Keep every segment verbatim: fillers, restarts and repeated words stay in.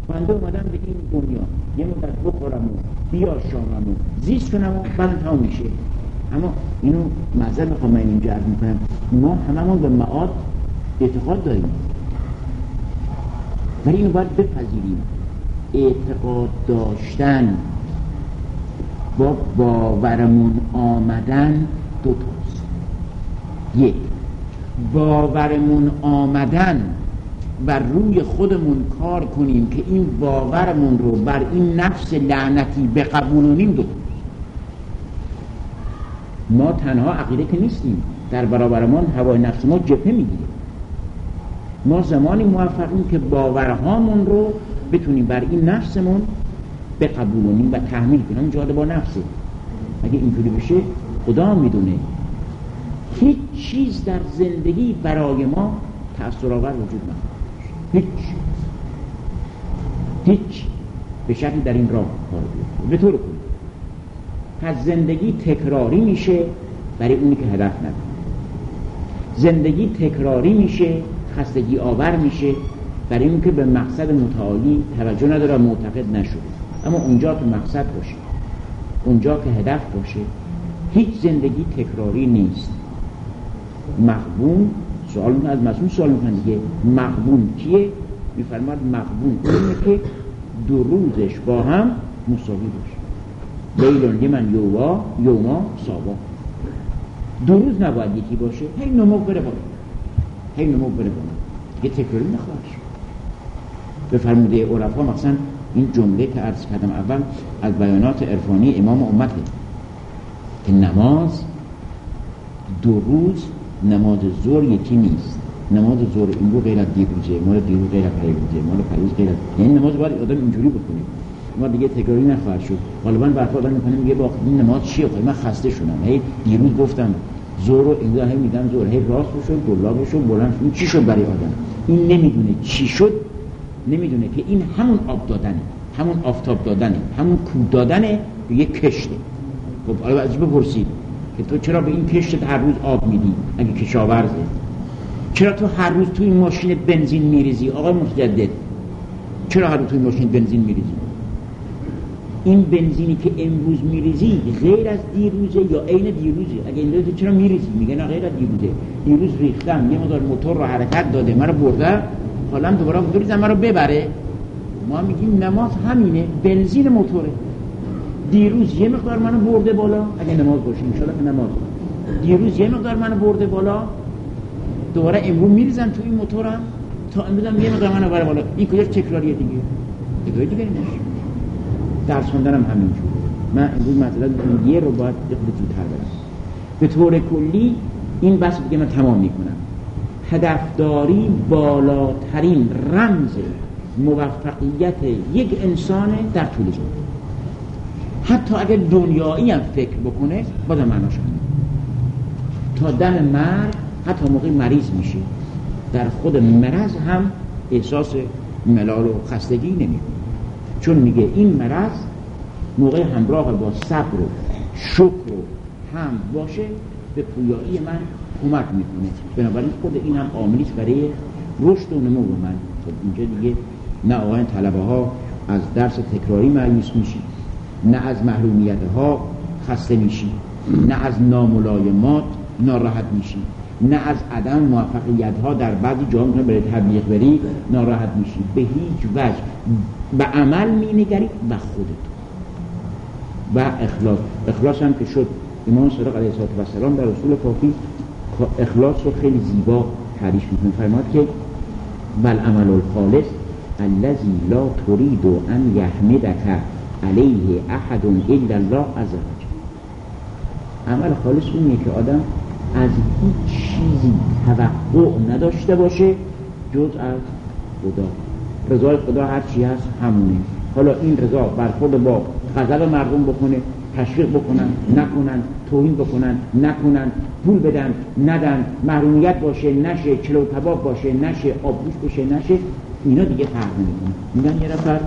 بنده اومدم به این دنیا یه مدت بخورم و بیاشامم و زیست کنم و بعد تمام میشه. اما اینو معذرت میخوام من اینجا عرض میکنم، ما هممون به معاد اعتقاد داریم، ولی اینو باید بپذیریم. اعتقاد داشتن با باورمون آمدن دو تاست. یک، باورمون آمدن بر روی خودمون کار کنیم که این باورمون رو بر این نفس لعنتی بقبولونیم دو تاست. ما تنها عقیده که نیستیم، در برابرمان هوای نفس ما جبهه میگیره. ما زمانی موفقیم که باورهامون رو بتونیم بر این نفسمون بقبولونیم و تحمیل کنیم. اون جاده با نفسه. اگه اینجوری بشه خدا میدونه هیچ چیز در زندگی برای ما تأثیرآور وجود نداره. هیچ هیچ به شکلی در این راه کار بیاره. به طور کلی پس زندگی تکراری میشه برای اونی که هدف نداره. زندگی تکراری میشه، خستگی آور میشه برای اون که به مقصد متعالی توجه نداره و معتقد نشده. اما اونجا که مقصد باشه، اونجا که هدف باشه، هیچ زندگی تکراری نیست. مغبون سوال میکنه، از مسئول سوال میکنه دیگه، مغبون کیه؟ میفرماد مغبون اینه که دو روزش با هم مساوی باشه. لیلون یمن یوما یوما سابا. دو روز نباید یکی باشه، هی نمو بره بالا، هی نمو بره بالا، دیگه تکراری نخواهد شد. به فرموده عرفا مثلا این جمله که عرض کردم اول از بیانات عرفانی امام امته که نماز دو روز نماز ظهر یکی نیست. نماز ظهر این رو غیر از دیروزه، مال دیروز غیر از پریروزه، مال پریروز غیر از، یعنی نماز باید آدم اینجوری بکنه، ما دیگه تکراری نخواهد شد. غالبا برخورد آدم میکنه میگه با این نماز چیه؟ خب من خسته شدم، هی دیروز گفتم ظهر رو این هی میگم ظهر، هی راست بشو گلاب بشو بلند شو. چی شد برای آدم؟ این نمیدونه چی شد، نمیدونه که این همون آب دادنه، همون آفتاب دادنه، همون کود دادنه به یک کشته. خب حالا ازش بپرسید که تو چرا به این کشت هر روز آب میدی اگه کشاورزه؟ چرا تو هر روز تو این ماشین بنزین میریزی آقای متجدد؟ چرا هر روز تو این ماشین بنزین میریزی؟ این بنزینی که امروز میریزی غیر از دیروزه یا عین دیروزه؟ اگه این دیروزه چرا میریزی؟ میگه نه غیر از دیروزه، دیروز ریختم یه مقدار موتور رو حرکت داده منو برده، حالا دوباره بریزم منو ببره. ما میگیم نماز همینه، بنزین موتوره. دیروز یه مقدار منو برده بالا، اگه نماز باشه ان شاءالله که نماز، دیروز یه مقدار منو برده بالا، دوباره امروز میریزم تو این موتورم تا امروزم یه مقدار منو بره بالا. این کجا تکراریه دیگه؟ دیگه دیگه نمیشه. درس خوندنم همینجوره. من امروز مثلا یه رو باید خود زودتر برم. به طور کلی این بحث دیگه من تمام میکنم. هدفداری بالاترین رمز موفقیت یک انسان در طول زندگی. حتی اگر دنیایی هم فکر بکنه بازم معناش همینه. تا دم مرگ، حتی موقع مریض میشه، در خود مرض هم احساس ملال و خستگی نمیکنه، چون میگه این مرض موقع همراه با صبر و شکر و هم باشه به پویایی من کمک میکنه. بنابراین خود این هم عاملیست برای رشد و نمو من. خب اینجا دیگه نه آقایان طلبه ها از درس تکراری مایوس میشی، نه از محرومیت ها خسته میشی، نه از ناملایمات ناراحت میشی، نه از عدم موفقیت ها در بعضی جاها میتونه برای تبلیغ بری ناراحت میشی. به هیچ وجه به عمل مینگری و خودت و اخلاص. اخلاص هم که شد امام صادق علیه السلام در رسول کافی اخلاص رو خیلی زیبا تعریف میکنه. فرماد که بل عمل الخالص الذی لا ترید ان یحمدک علیه احد الا الله عز وجل. عمل خالص اونیه که آدم از هیچ چیزی توقع نداشته باشه جز از خدا. رضای خدا هر چی هست همونه. حالا این رضا برخورد با غضب مردم بکنه، تشویق بکنن نکنن، توهین بکنن نکنن، پول بدن ندن، محرومیت باشه نشه، چلو کباب باشه نشه، آبگوش باشه نشه، اینا دیگه فرق نمیکنه. میگن یه نفر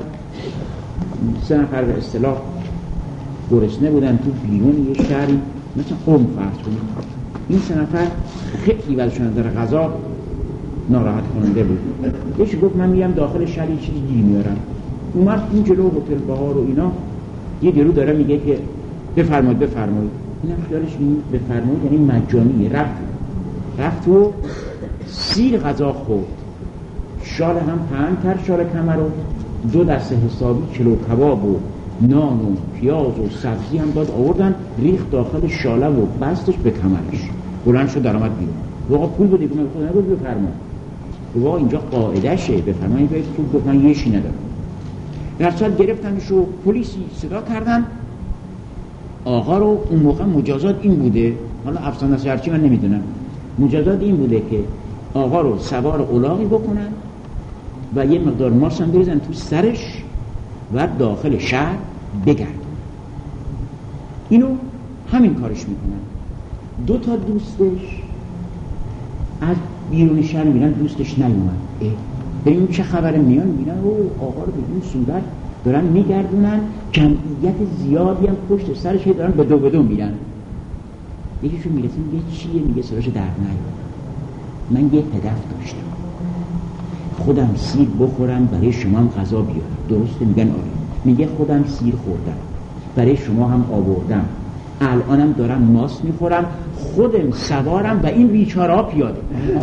سه نفر به اصطلاح گرسنه بودن تو بیرون یه شهری مثل قم فرض کنیم، این سه نفر خیلی وضعشون از نظر غذا ناراحت کننده بود. یکی گفت من میام داخل شهر یه چیزی گیر میارم، اومد این جلو هتل بهار و اینا، یه گرو داره میگه که بفرمایید بفرمایید، اینم خیالش این بفرمایید یعنی مجانی. رفت رفت و سیر غذا خورد، شال هم پهن کرد، شال کمر رو دو دسته حسابی کیلو کباب و نان و پیاز و سبزی هم داد آوردن، ریخت داخل شاله و بستش به کمرش، بلند شد در آمد بیرون. واقعا پول بودی که من خود نگود بفرمایید، واقعا اینجا قاعده شه بفرمایید باید پول گفتن یشی ندارم. در صورت گرفتنش و پلیسی صدا کردن آقا رو. اون موقع مجازات این بوده، حالا افسانه است هرچی من نمیدونم، مجازات این بوده که آقا رو سوار الاغی بکنن و یه مقدار ماست هم بریزن تو سرش و داخل شهر بگردن. اینو همین کارش میکنن. دو تا دوستش از بیرون شهر میبینن دوستش نیومد، ببین چه خبره، میان میبینن او آقا رو به این صورت دارن میگردونن، جمعیت زیادی هم پشت سرش دارن به دو به دو میرن. یکیشون میرسه میگه چیه؟ میگه سراش در نیاد، من یه هدف داشتم، خودم سیر بخورم برای شما هم غذا بیارم. درسته؟ میگن آره. میگه خودم سیر خوردم برای شما هم آوردم، الانم دارم ماست میخورم، خودم سوارم و این بیچاره ها پیاده.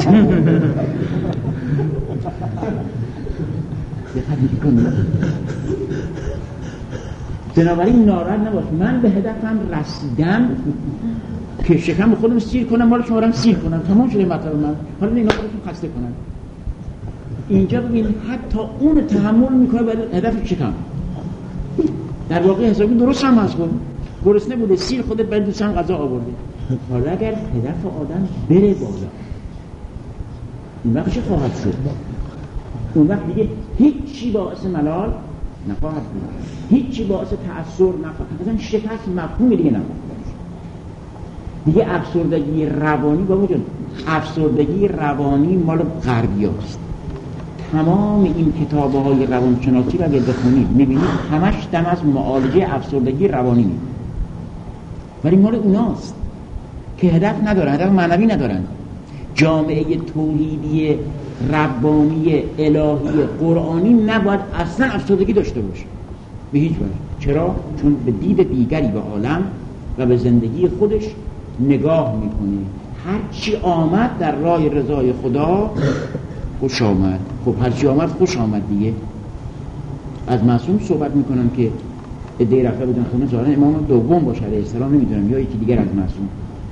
بنابراین ناراحت نباش، من به هدفم رسیدم که شکم خودم سیر کنم، مال شما رو هم سیر کنم، تمام شده مطلب من. حالا اینا خودشون خسته کنن. اینجا ببین حتی اون تحمل میکنه برای هدف شکم. در واقع حسابی درست هم هست، کن گرسنه بوده، سیر خودت برای دوستان غذا آورده. حالا اگر هدف آدم بره بالا، اون وقت چه خواهد شد؟ اون وقت دیگه هیچی باعث ملال نخواهد بود، هیچی باعث تأثیر نخواهد. مثلا شکست مفهومی دیگه نخواهد دیگه. افسردگی روانی بابا جان، افسردگی روانی مال غربی هست. تمام این کتابه های روانشناسی رو اگه بخونید میبینید همش دم از معالجه افسردگی روانی میده، ولی مال اوناست که هدف ندارن، هدف معنوی ندارن. جامعه توحیدی ربانی الهی قرآنی نباید اصلا افسردگی داشته باشه به هیچ وجه. چرا؟ چون به دید دیگری به عالم و به زندگی خودش نگاه میکنه. هر چی آمد در راه رضای خدا خوش آمد. خب هر چی آمد خوش آمد دیگه. از معصوم صحبت میکنم که ادعای رفته بودن خونه، ظاهرا امام دوم باشه علیه السلام، نمیدونم یا یکی دیگر از معصوم،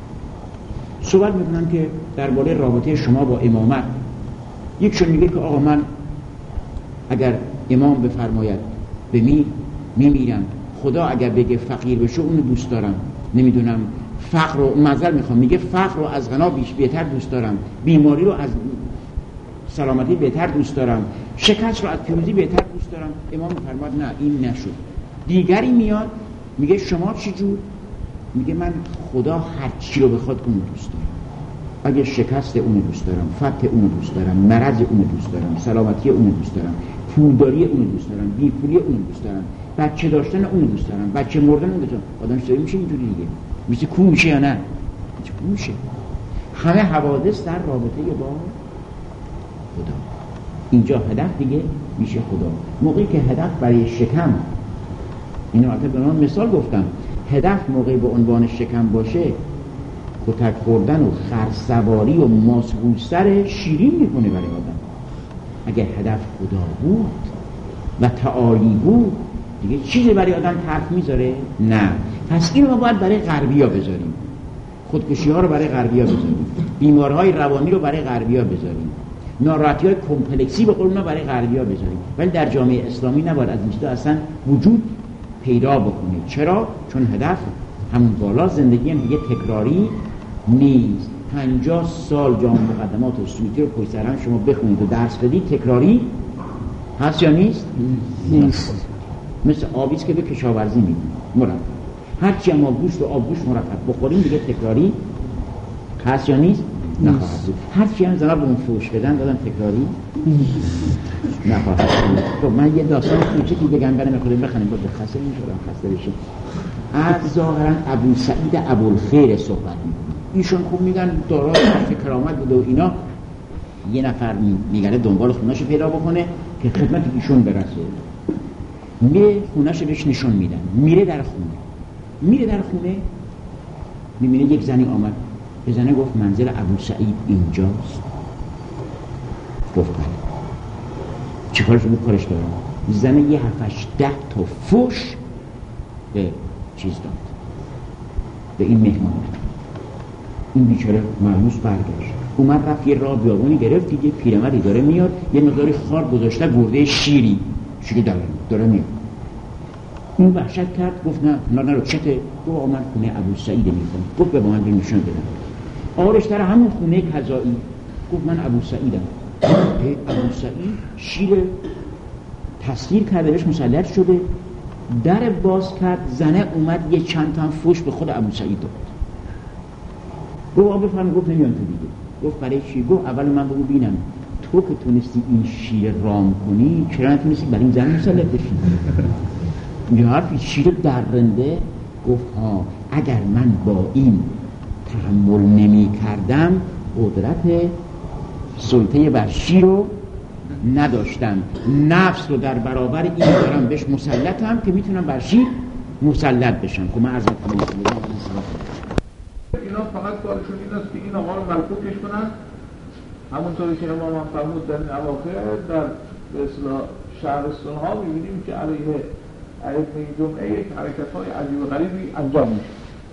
صحبت میکنن که درباره رابطه شما با امامت. یکشون میگه که آقا من اگر امام بفرماید به می میمیرم، خدا اگر بگه فقیر بشه اونو دوست دارم، نمیدونم فقر رو معذر میخوام، میگه فقر رو از غنا بیش بهتر دوست دارم، بیماری رو از سلامتی بهتر دوست دارم، شکست رو از پیروزی بهتر دوست دارم. امام میفرماید نه این نشد. دیگری میاد میگه شما چی جور؟ میگه من خدا هر چی رو بخواد اونو دوست دارم. اگه شکست اونو دوست دارم، فتح اونو دوست دارم، مرض اونو دوست دارم، سلامتی اونو دوست دارم، پولداری اونو دوست دارم، بیپولی اونو دوست دارم، بچه داشتن اونو دوست دارم، بچه مردن اونو دوست دارم. آدم سوی میشه اینجوری دیگه. میشه کو میشه یا نه؟ کو میشه. همه حوادث در رابطه با خدا. اینجا هدف دیگه میشه خدا. موقعی که هدف برای شکم، اینو البته به من مثال گفتم، هدف موقعی به عنوان شکم باشه، کتک خوردن و خرسواری و ماسگوسر شیرین میکنه برای آدم. اگر هدف خدا بود و تعالی بود دیگه چیزی برای آدم ترک میذاره؟ نه. پس اینو ما باید برای غربیا بذاریم، خودکشی ها رو برای غربیا بذاریم، بیمارهای روانی رو برای غربیا بذاریم، ناراحتی های کمپلکسی به قول اونا برای غربیا بذاریم. ولی در جامعه اسلامی نباید از این چیزا اصلا وجود پیدا بکنه. چرا؟ چون هدف همون بالا. زندگی هم دیگه تکراری نیست. پنجاه سال جامعه مقدمات و سویتی رو پشت سر هم شما بخونید و درس بدید، تکراری هست یا نیست؟ نیست. مثل آبیست که به کشاورزی میدیم مرتب. هرچی ما گوشت و آبگوشت مرتب بخوریم دیگه تکراری هست یا نیست؟ نخواهد بود. هرچی هم زنها به اون فوش بدن دادن تکراری نخواهد بود. خب من یه داستان کوچیکی بگم برای خودم بخونیم بود خسته نمیشم خسته بشیم. از ظاهرا ابو سعید ابوالخیر صحبت میکنه. ایشون خوب میگن دارای حرف کرامت بوده و اینا. یه نفر میگنه دنبال خونه‌شو پیدا بکنه که خدمت ایشون برسه. میره خونه‌ش رو بهش نشون میدن، میره در خونه میره در خونه میبینه یک زنی آمد به زنه گفت منزل ابو سعید اینجاست. گفت بله. چه کارش بود؟ کارش دارم. زنه یه هفتش ده تا فوش به چیز داد، به این مهمان. این بیچاره ملموس برگشت، اومد رفت یه راه بیابونی گرفت، دیگه پیرمردی داره میاد، یه مقداری خار گذاشته، گرده شیری شیری داره داره میاد. این وحشت کرد، گفت نه نه نرو چته. گفت آقا من خونه ابو سعید میکنم. گفت به من نشون بدن. آرش در همون خونه کذایی. گفت من ابو سعیدم. ابو سعید شیر تسخیر کرده بهش مسلط شده، در باز کرد، زنه اومد یه چند تا فوش به خود ابو سعید داد. گفت آقا بفرم. گفت نمیان تو دیگه. گفت برای چی؟ گفت اول من بگو بینم تو که تونستی این شیر رام کنی چرا نتونستی برای این زن مسلط بشی؟ یه حرفی شیر درنده. گفت ها اگر من با این تحمل نمی کردم قدرت سلطه بر شیر رو نداشتم، نفس رو در برابر این دارم بهش مسلطم که میتونم بر شیر مسلط بشم. که من عرض میکنم اینا فقط کارشون این است که این آقا رو ملکوکش کنن، همونطوری که امام هم فرمود در این اواخر در به اصطلاح شهرستان ها میبینیم که علیه ائمه جمعه یک حرکت های عجیب و غریبی انجام میشه.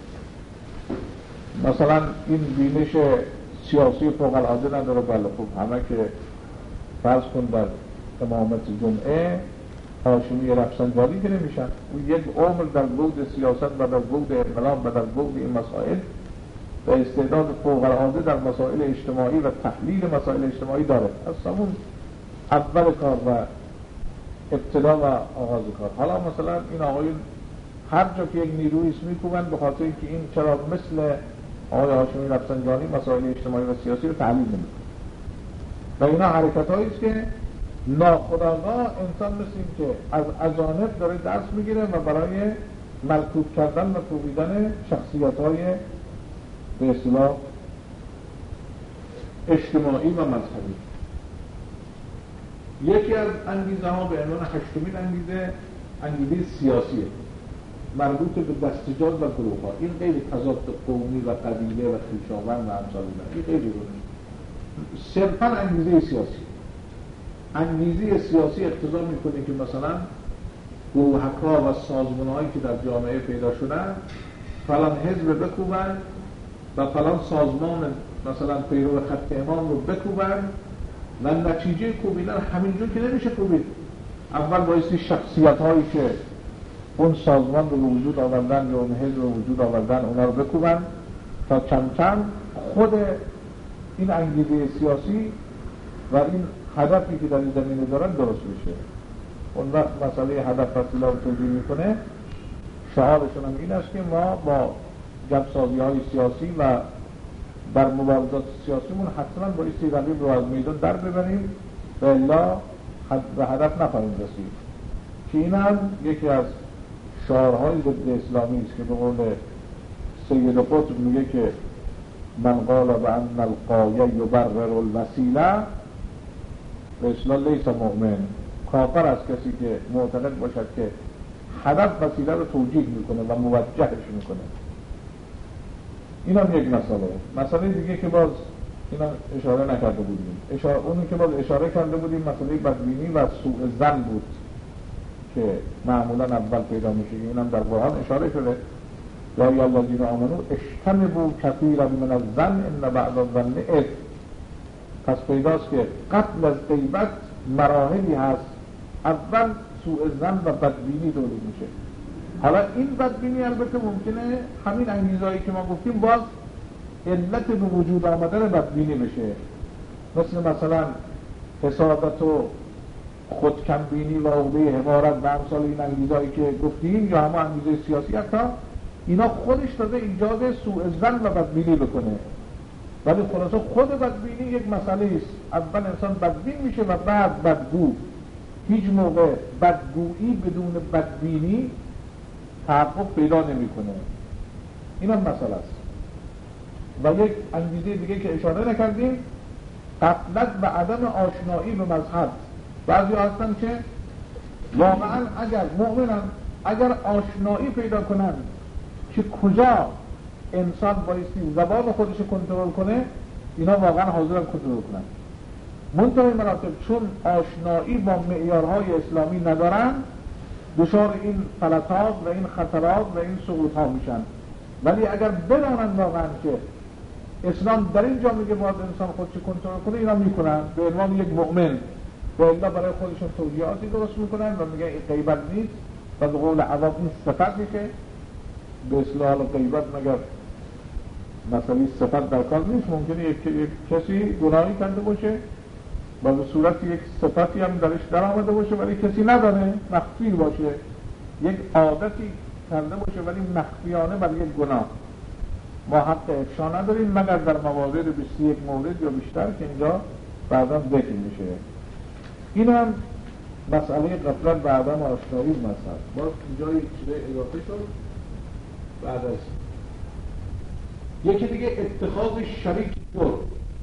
مثلا این بینش سیاسی فوق العاده نداره. بله خب همه که فرض کن در امامت جمعه هاشمی رفسنجانی که نمیشن، اون یک عمر در بود سیاست و در بود انقلاب و در بود این مسائل و استعداد فوق العاده در مسائل اجتماعی و تحلیل مسائل اجتماعی داره از همون اول کار و ابتدا و آغاز کار. حالا مثلا این آقایون هر جا که یک نیروی اسم میکوبن به خاطر اینکه این چرا مثل آقای هاشمی رفسنجانی مسائل اجتماعی و سیاسی رو تحلیل نمیکنه و اینا حرکت هایی است که ناخودآگاه انسان مثل این که از اجانب داره درس میگیره و برای ملکوت کردن و کوبیدن شخصیت های به اصطلاح اجتماعی و مذهبی. یکی از انگیزه ها به عنوان هشتمین انگیزه انگیزه سیاسیه مربوط به دستجات و گروه ها. این غیر تضاد قومی و قبیله و خویشاوند و امثال اینا، این غیر گونه صرفا انگیزه سیاسی. انگیزه سیاسی اقتضا میکنه که مثلا گروه‌ها و سازمان‌هایی که در جامعه پیدا شدن فلان حزب بکوبن و فلان سازمان مثلا پیرو خط امام رو بکوبن و نتیجه کوبیدن همینجور که نمیشه کوبید. اول بایستی شخصیت‌هایی که اون سازمان رو وجود آوردن یا اون حزب رو وجود آوردن اونا رو بکوبن تا کم کم خود این انگیزه سیاسی و این هدفی که در این زمینه دارن درست بشه. اون وقت مسئله هدف وسیله رو توضیح میکنه. شعارشون هم این است که ما با جمع‌سازی های سیاسی و بر مبارزات سیاسیمون حتما بایستی رقیب رو از میدان در ببریم و الا به هدف نخواهیم رسید. که این هم یکی از شعارهای ضد اسلامی است که به قول سید قطب میگه که من قال بأن القایه یبرر الوسیله به اصطلاح لیس مؤمن. کافر است کسی که معتقد باشد که هدف وسیله رو توجیه میکنه و موجهش میکنه. این هم یک مسئله. مسئله دیگه که باز اینا اشاره نکرده بودیم، اشاره اونی که باز اشاره کرده بودیم مسئله بدبینی و سوء ظن بود که معمولا اول پیدا میشه. اینم در قرآن اشاره شده یا ای الذین آمنوا اجتنبوا کثیرا من الظن ان بعض الظن اثم. پس پیداست که قبل از غیبت مراحلی هست. اول سوء ظن و بدبینی تولید میشه. حالا این بدبینی البته ممکنه همین انگیزهایی که ما گفتیم باز علت به وجود آمدن بدبینی بشه، مثل مثلا حسادت و خودکمبینی و عقده حمارت و امثال این انگیزهایی که گفتیم یا همه انگیزه سیاسی. حتی اینا خودش داده ایجاد سوء ظن و بدبینی بکنه. ولی خلاصه خود بدبینی یک مسئله است. اول انسان بدبین میشه و بعد بدگو. هیچ موقع بدگویی بدون بدبینی تحقق پیدا نمیکنه. این هم مسئله است. و یک انگیزه دیگه که اشاره نکردیم غفلت و عدم آشنایی به مذهب. بعضی هستن که واقعا اگر مؤمنن اگر آشنایی پیدا کنن که کجا انسان بایستی زبان خودش کنترل کنه، اینا واقعا حاضرن کنترل کنن. منتهی مراتب چون آشنایی با معیارهای اسلامی ندارن، دچار این فلتات و این خطرات و این سقوط ها میشن. ولی اگر بدانن واقعا که اسلام در اینجا میگه باید انسان خودش کنترل کنه، اینا میکنن به عنوان یک مؤمن، و الا برای خودشون توجیهاتی درست میکنن و میگن این غیبت نیست و به قول عوام این صفتی که به اصطلاح غیبت مگر مثلا صفت در کار نیست. ممکنه یک, یک کسی گناهی کرده باشه و به صورت یک صفتی هم درش در آمده باشه ولی کسی ندانه، مخفی باشه، یک عادتی کرده باشه ولی مخفیانه برای یک گناه. ما حق افشا نداریم مگر در موارد بیست و یک مورد یا بیشتر که اینجا بعدا ذکر میشه. این هم مسئله غفلت و عدم آشنایی مثلا باز اینجا یک چیزای اضافه شد. بعد از یکی دیگه اتخاذ شریک جرم،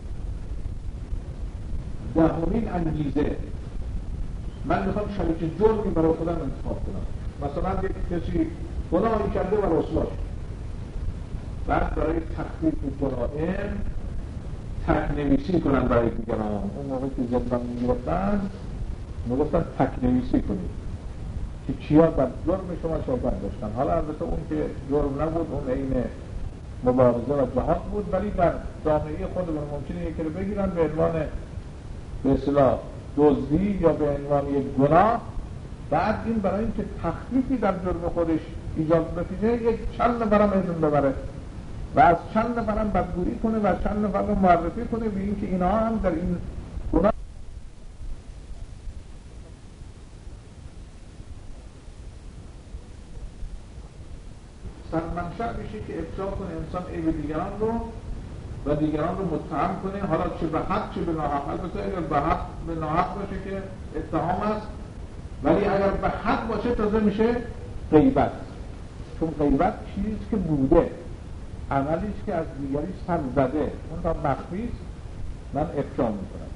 دهمین انگیزه، من میخوام شریک جرمی برای خودم انتخاب کنم. مثلا یک کسی گناهی کرده و رسوا شد، بعد برای تخفیف جرائم تکنویسی کنن برای دیگران. اون موقع که زندان میگرفتن میگفتن تکنویسی کنید که چیا بر جرم شما صحبت داشتن. حالا البته اون که جرم نبود، اون عین مبارزه و جهاد بود، ولی در جامعه خودمون ممکنه یکی رو بگیرن به عنوان به اصطلاح دزدی یا به عنوان یک گناه، بعد این برای اینکه تخفیفی در جرم خودش ایجاد بکنه یک چند نفرم اذن ببره و از چند نفرم بدگویی کنه و چند نفرم معرفی کنه به اینکه اینا هم در این گناه سرمنشأ بشه که افشا کنه انسان عیب دیگران رو و دیگران رو متهم کنه، حالا چه به حق چه به ناحق. البته اگر به حق به ناحق باشه که اتهام است، ولی اگر به حق باشه تازه میشه غیبت. چون غیبت چیزی که بوده، عملیش که از دیگری سر زده، اون تا مخفی است، من افشا میکنم.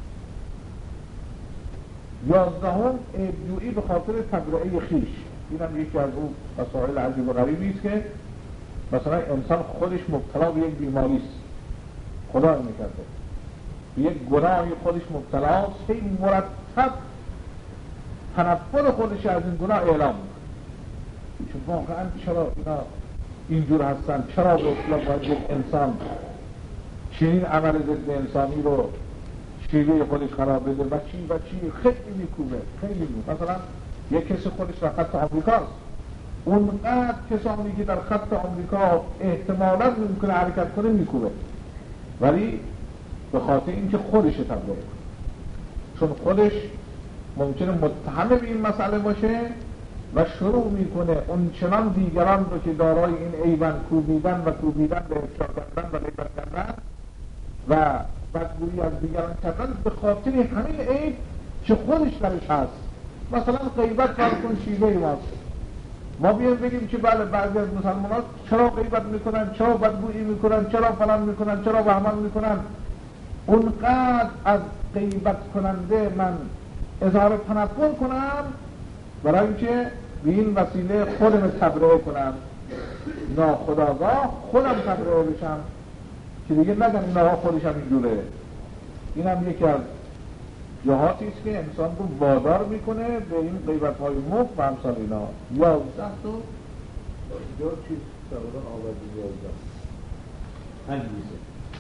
یازدهم عیبجویی به خاطر تبرئه خویش. این هم یکی از اون مسائل عجیب و غریبی است که مثلا انسان خودش مبتلا به یک بیماری است، خدا میکرده به یک گناهی خودش مبتلا است، هی مرتب تنفر خودش از این گناه اعلام میکنه. چون واقعا چرا اینا اینجور هستن؟ چرا به اصطلاح باید یک انسان چنین عمل ضد انسانی رو شیوه خودش خراب بده و چی و چی خیلی میکوبه، خیلی میکوبه. مثلا یک کسی خودش در خط آمریکاست، اونقدر کسانی که در خط آمریکا احتمالاً ممکنه حرکت کنه میکوبه، ولی به خاطر اینکه خودش تبلیغ کنه، چون خودش ممکنه متهم به این مسئله باشه و شروع میکنه اون چنان دیگران رو که دارای این عیبن کوبیدن و کوبیدن به افشا کردن و غیبت کردن و بدگویی از دیگران کردن به خاطر همین عیب که خودش درش هست. مثلا غیبت فرض کن شیوه ماست، ما بیایم بگیم که بله بعضی از مسلمانان چرا غیبت میکنن، چرا بدگویی میکنن، چرا فلان میکنن، چرا بهمان میکنن. اونقدر از غیبت کننده من اظهار تنفر کنم برای اینکه به این وسیله خودم تبرئه کنم، ناخودآگاه خودم تبرئه بشم که دیگه نگم اینها خودش هم اینجوره. این هم یکی از جهاتی است که انسان رو وادار میکنه به این غیبت های مفت و همسال اینا. یازده تو اینجا چیز تقریبا آوردی یازده انگیزه.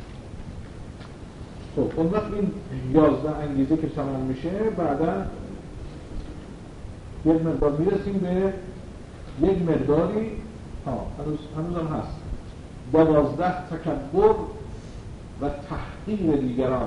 خب اون وقت این یازده انگیزه که تمام میشه، بعدا یک مقدار میرسیم به یک مقداری ها هنوز هنوز هم هست دوازده تکبر و تحقیر دیگران.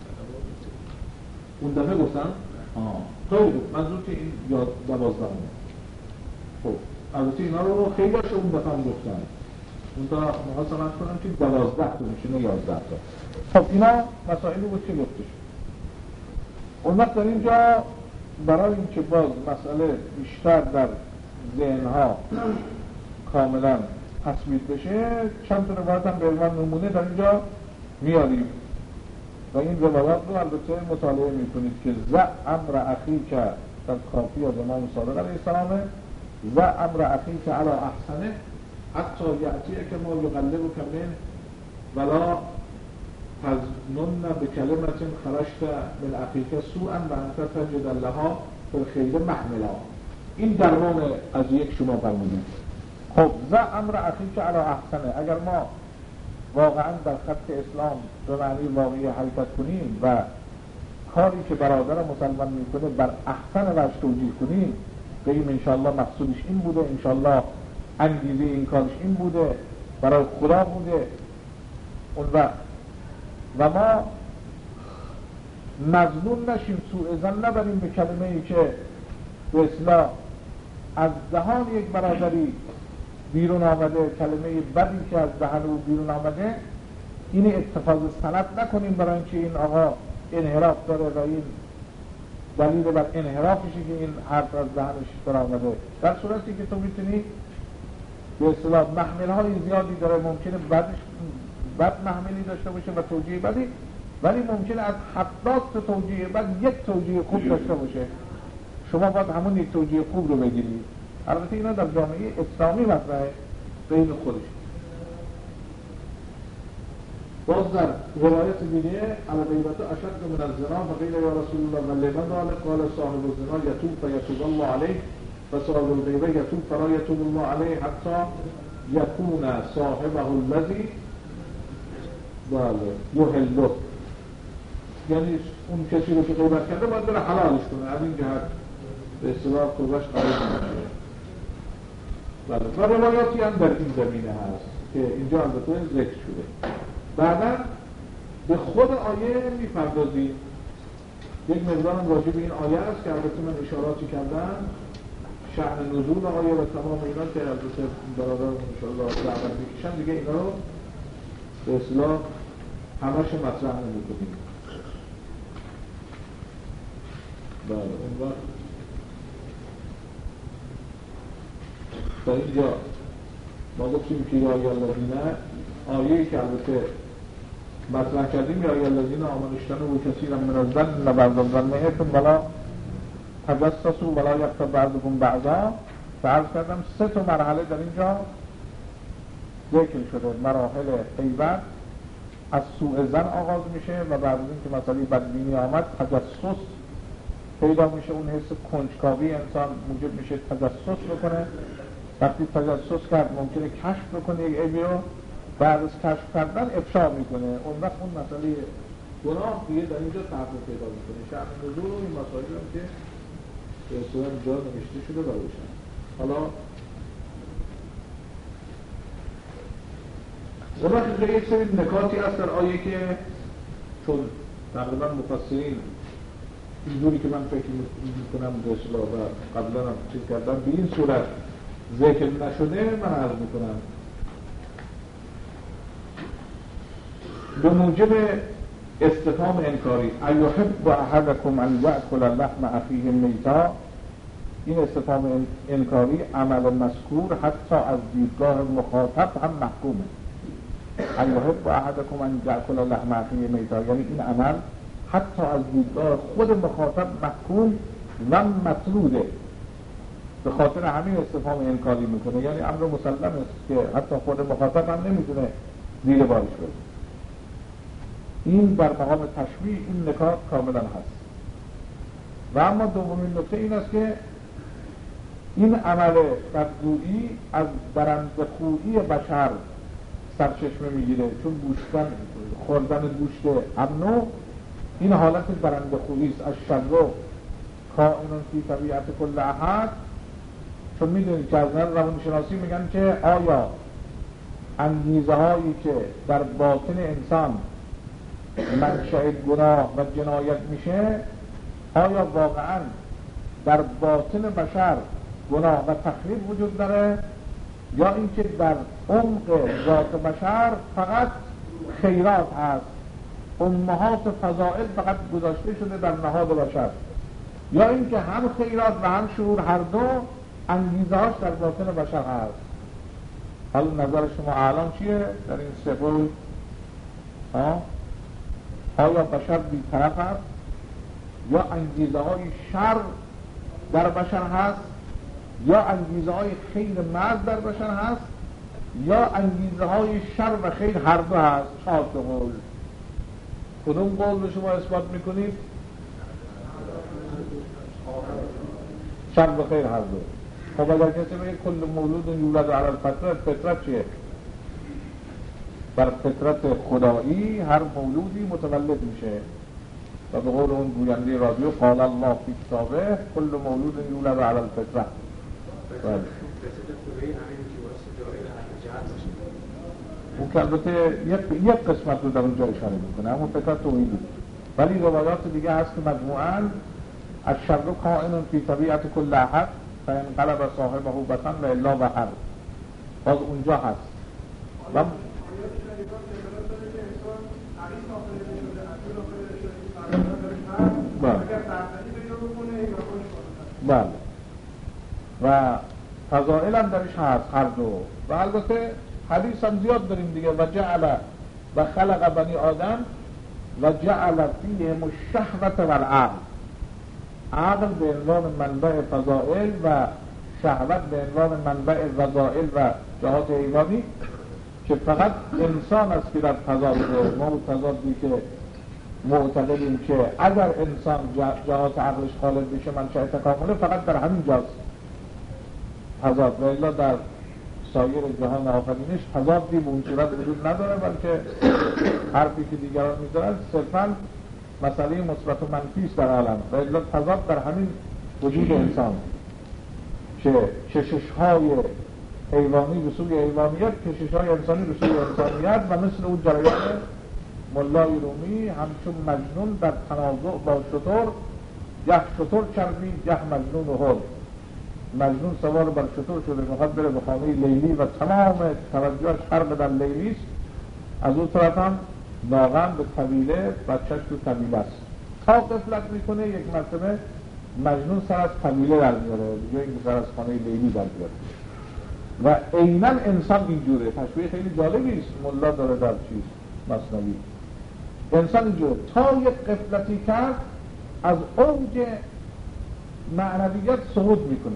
اون دفعه گفتم آه خیلی بود، منظور که این یاد دوازده همه. خب البته اینا رو خیلی هاشه اون دفعه هم گفتم، اون تا مقاسمت کنم که دوازده تا میشه نه یازده تا. خب اینا مسائلی بود که گفته شد. اون وقت در اینجا برای اینکه باز مسئله بیشتر در ذهنها کاملا تثبیت بشه، چند تا روایت هم به عنوان نمونه در اینجا میاریم و این روایت رو البته مطالعه میکنید که زع امر اخی که در کافی از امام صادق علیه السلام و امر اخیک علی احسنه حتی یعطیه که ما یقلب و کمین ولا تظنن به کلمت خرجت من اخیک سوءا و انت تجد لها بالخیر محملا. این درمان قضیه که شما فرمودید. خب و امر اخیک علی احسنه، اگر ما واقعا در خط اسلام به معنی واقعی حرکت کنیم و کاری که برادر مسلمان میکنه بر احسن وجه توجیه کنیم، بگیم انشاءالله مقصودش این بوده، انشاءالله انگیزه این کارش این بوده، برای خدا بوده، اون وقت و ما مظنون نشیم، سوء ظن نبریم به کلمه ای که به اصطلاح از دهان یک برادری بیرون آمده، کلمه بدی که از دهن او بیرون آمده، این اتخاذ سند نکنیم برای اینکه این آقا انحراف داره و این دلیل بر انحرافشه که این حرف از دهنش برآمده. در صورتی که تو میتونی به اصطلاح محمل های زیادی داره، ممکنه بعدش بد محملی داشته باشه و توجیه بدی، ولی ممکنه از هفتاد تا توجیه بد یک توجیه خوب داشته باشه. شما باید همون یک توجیه خوب رو بگیرید. البته اینا در جامعه اسلامی مطرحه بین خودش. باز در روایت دیگه الغیبت اشد من الزنا فقیل یا رسول الله و لمن ذلک قال صاحب الزنا یتوب فیتوب الله علیه و صاحب الغیبه یتوب فلا یتوب الله علیه حتی یکون صاحبه الذی بله یحله، یعنی اون کسی رو که غیبت کرده باید بره حلالش کنه، از این جهت به اصطلاح توبهش قابل نمیشه. بله و روایاتی هم در این زمینه هست که اینجا البته ذکر شده. بعدا به خود آیه میپردازیم. یک مقدارم راجع به این آیه است که البته من اشاراتی کردم، شأن نزول آیه و تمام اینا که البته برادران انشاءالله دعوت میکشن دیگه اینا رو به اصطلاح همش مطرح نمیکنیم. بله اون وقت در اینجا ما گفتیم که یا یا الذین، آیه‌ای که البته مطرح کردیم یا یا الذین آمنوا اجتنبوا کثیرا من الظن ان بعض الظن اثم ولا تجسسوا ولا یغتب بعضکم بعضا. فرض کردم سه تا مرحله در اینجا ذکر شده. مراحل غیبت از سوء ظن آغاز میشه و بعد از اینکه مسئله بدبینی آمد تجسس پیدا میشه، اون حس کنجکاوی انسان موجب میشه تجسس بکنه. وقتی تجسس کرد ممکنه کشف بکنه یک عیبی رو، بعد از کشف کردن افشا میکنه، اون وقت اون مسئله گناه دیگه در اینجا تحقیق پیدا میکنه. شأن نزول و این مسائلی هم که به اصطلاح اینجا نوشته شده برایشن. حالا اون وقت اینجا یک سری نکاتی هست در آیه که چون تقریبا مفسرین اینجوری که من فکر میکنم به اصطلاح و قبلا هم چیز کردم به این صورت ذکر نشده، من عرض میکنم به موجب استفهام انکاری ایحب احدکم ان یأکل لحم اخیه میتا. این استفهام انکاری عمل مذکور حتی از دیدگاه مخاطب هم محکومه. ایحب احدکم ان یأکل لحم اخیه میتا، یعنی این عمل حتی از دیدگاه خود مخاطب محکوم و مطروده، به خاطر همین استفهام انکاری میکنه. یعنی امر مسلم است که حتی خود مخاطب هم نمیتونه زیر بارش بره. این در مقام تشبیه این نکات کاملا هست. و اما دومین نکته این است که این عمل بدگویی از برندخویی بشر سرچشمه میگیره، چون گوشتن خوردن گوشت امنو این حالت برندخویی است. از شر کائن فی طبیعت کل احد. چون میدونید که از نظر روانشناسی میگن که آیا انگیزه هایی که در باطن انسان منشأ گناه و جنایت میشه، آیا واقعا در باطن بشر گناه و تخریب وجود داره، یا اینکه در عمق ذات بشر فقط خیرات هست، امهات فضائل فقط گذاشته شده در نهاد بشر، یا اینکه هم خیرات و هم شرور هر دو انگیزه‌اش در باطن بشر هست. حالا نظر شما الان چیه در این سه قول؟ آیا بشر بی‌طرف هست یا انگیزه های شر در بشر هست، یا انگیزه های خیر محض در بشر هست، یا انگیزه های شر و خیر هر دو هست. چهار تا قول. کدوم قول رو شما اثبات میکنید؟ شر و خیر هر دو. خب اگر کسی بگه کل مولود یولد علی الفطرت، فطرت چیه؟ بر فطرت خدایی هر مولودی متولد میشه و به قول اون گوینده رادیو قال الله فی کتابه کل مولود یولد علی الفطرت. اون که البته یک, یک قسمت رو در اونجا اشاره میکنه، همون فطرت توحیدی، ولی روایات دیگه هست که مجموعاً الشر کائن فی طبیعت کل احد فانقلب صاحبه بطن و الا بحر، باز اونجا هست. و بله و فضائل هم درش هست هر دو. و البته حدیث هم زیاد داریم دیگه، و جعل و خلق بنی آدم و جعل فیهم الشهوة والعقل. عقل به عنوان منبع فضائل و شهوت به عنوان منبع رذائل و جهات حیوانی، که فقط انسان است که در تضاده. ما تضادی که معتقدیم که اگر انسان جهات عقلش خالد بشه منشأ تکامله، فقط در همین جاست تضاد، و الا در سایر جهان آفرینش تضادی به اون صورت وجود نداره، بلکه حرفی که دیگران می‌زنند صرفاً مسئله مثبت و منفی است در عالم، و الا تضاد در همین وجود انسان، که کشش‌های حیوانی به سوی حیوانیت، کشش‌های انسانی به سوی انسانیت، و مثل اون جریان ملای رومی همچون مجنون در تنازع با شتر، یک شتر چربی یک مجنون و هر. مجنون سوار بر شتر شده، میخواد بره به خانه لیلی و تمام توجهش غرق در لیلی است. از اون طرف هم ناقم به طویله، بچهش تو طویله است. تا غفلت میکنه یک مرتبه مجنون سر از طویله در میاره، یا این سر از خانه لیلی در میاره. و عیناً انسان اینجوره. تشبیه خیلی جالبی است ملا داره در چیز مثنوی. انسان اینجوره تا یک غفلتی کرد از اوج معنویت صعود میکنه،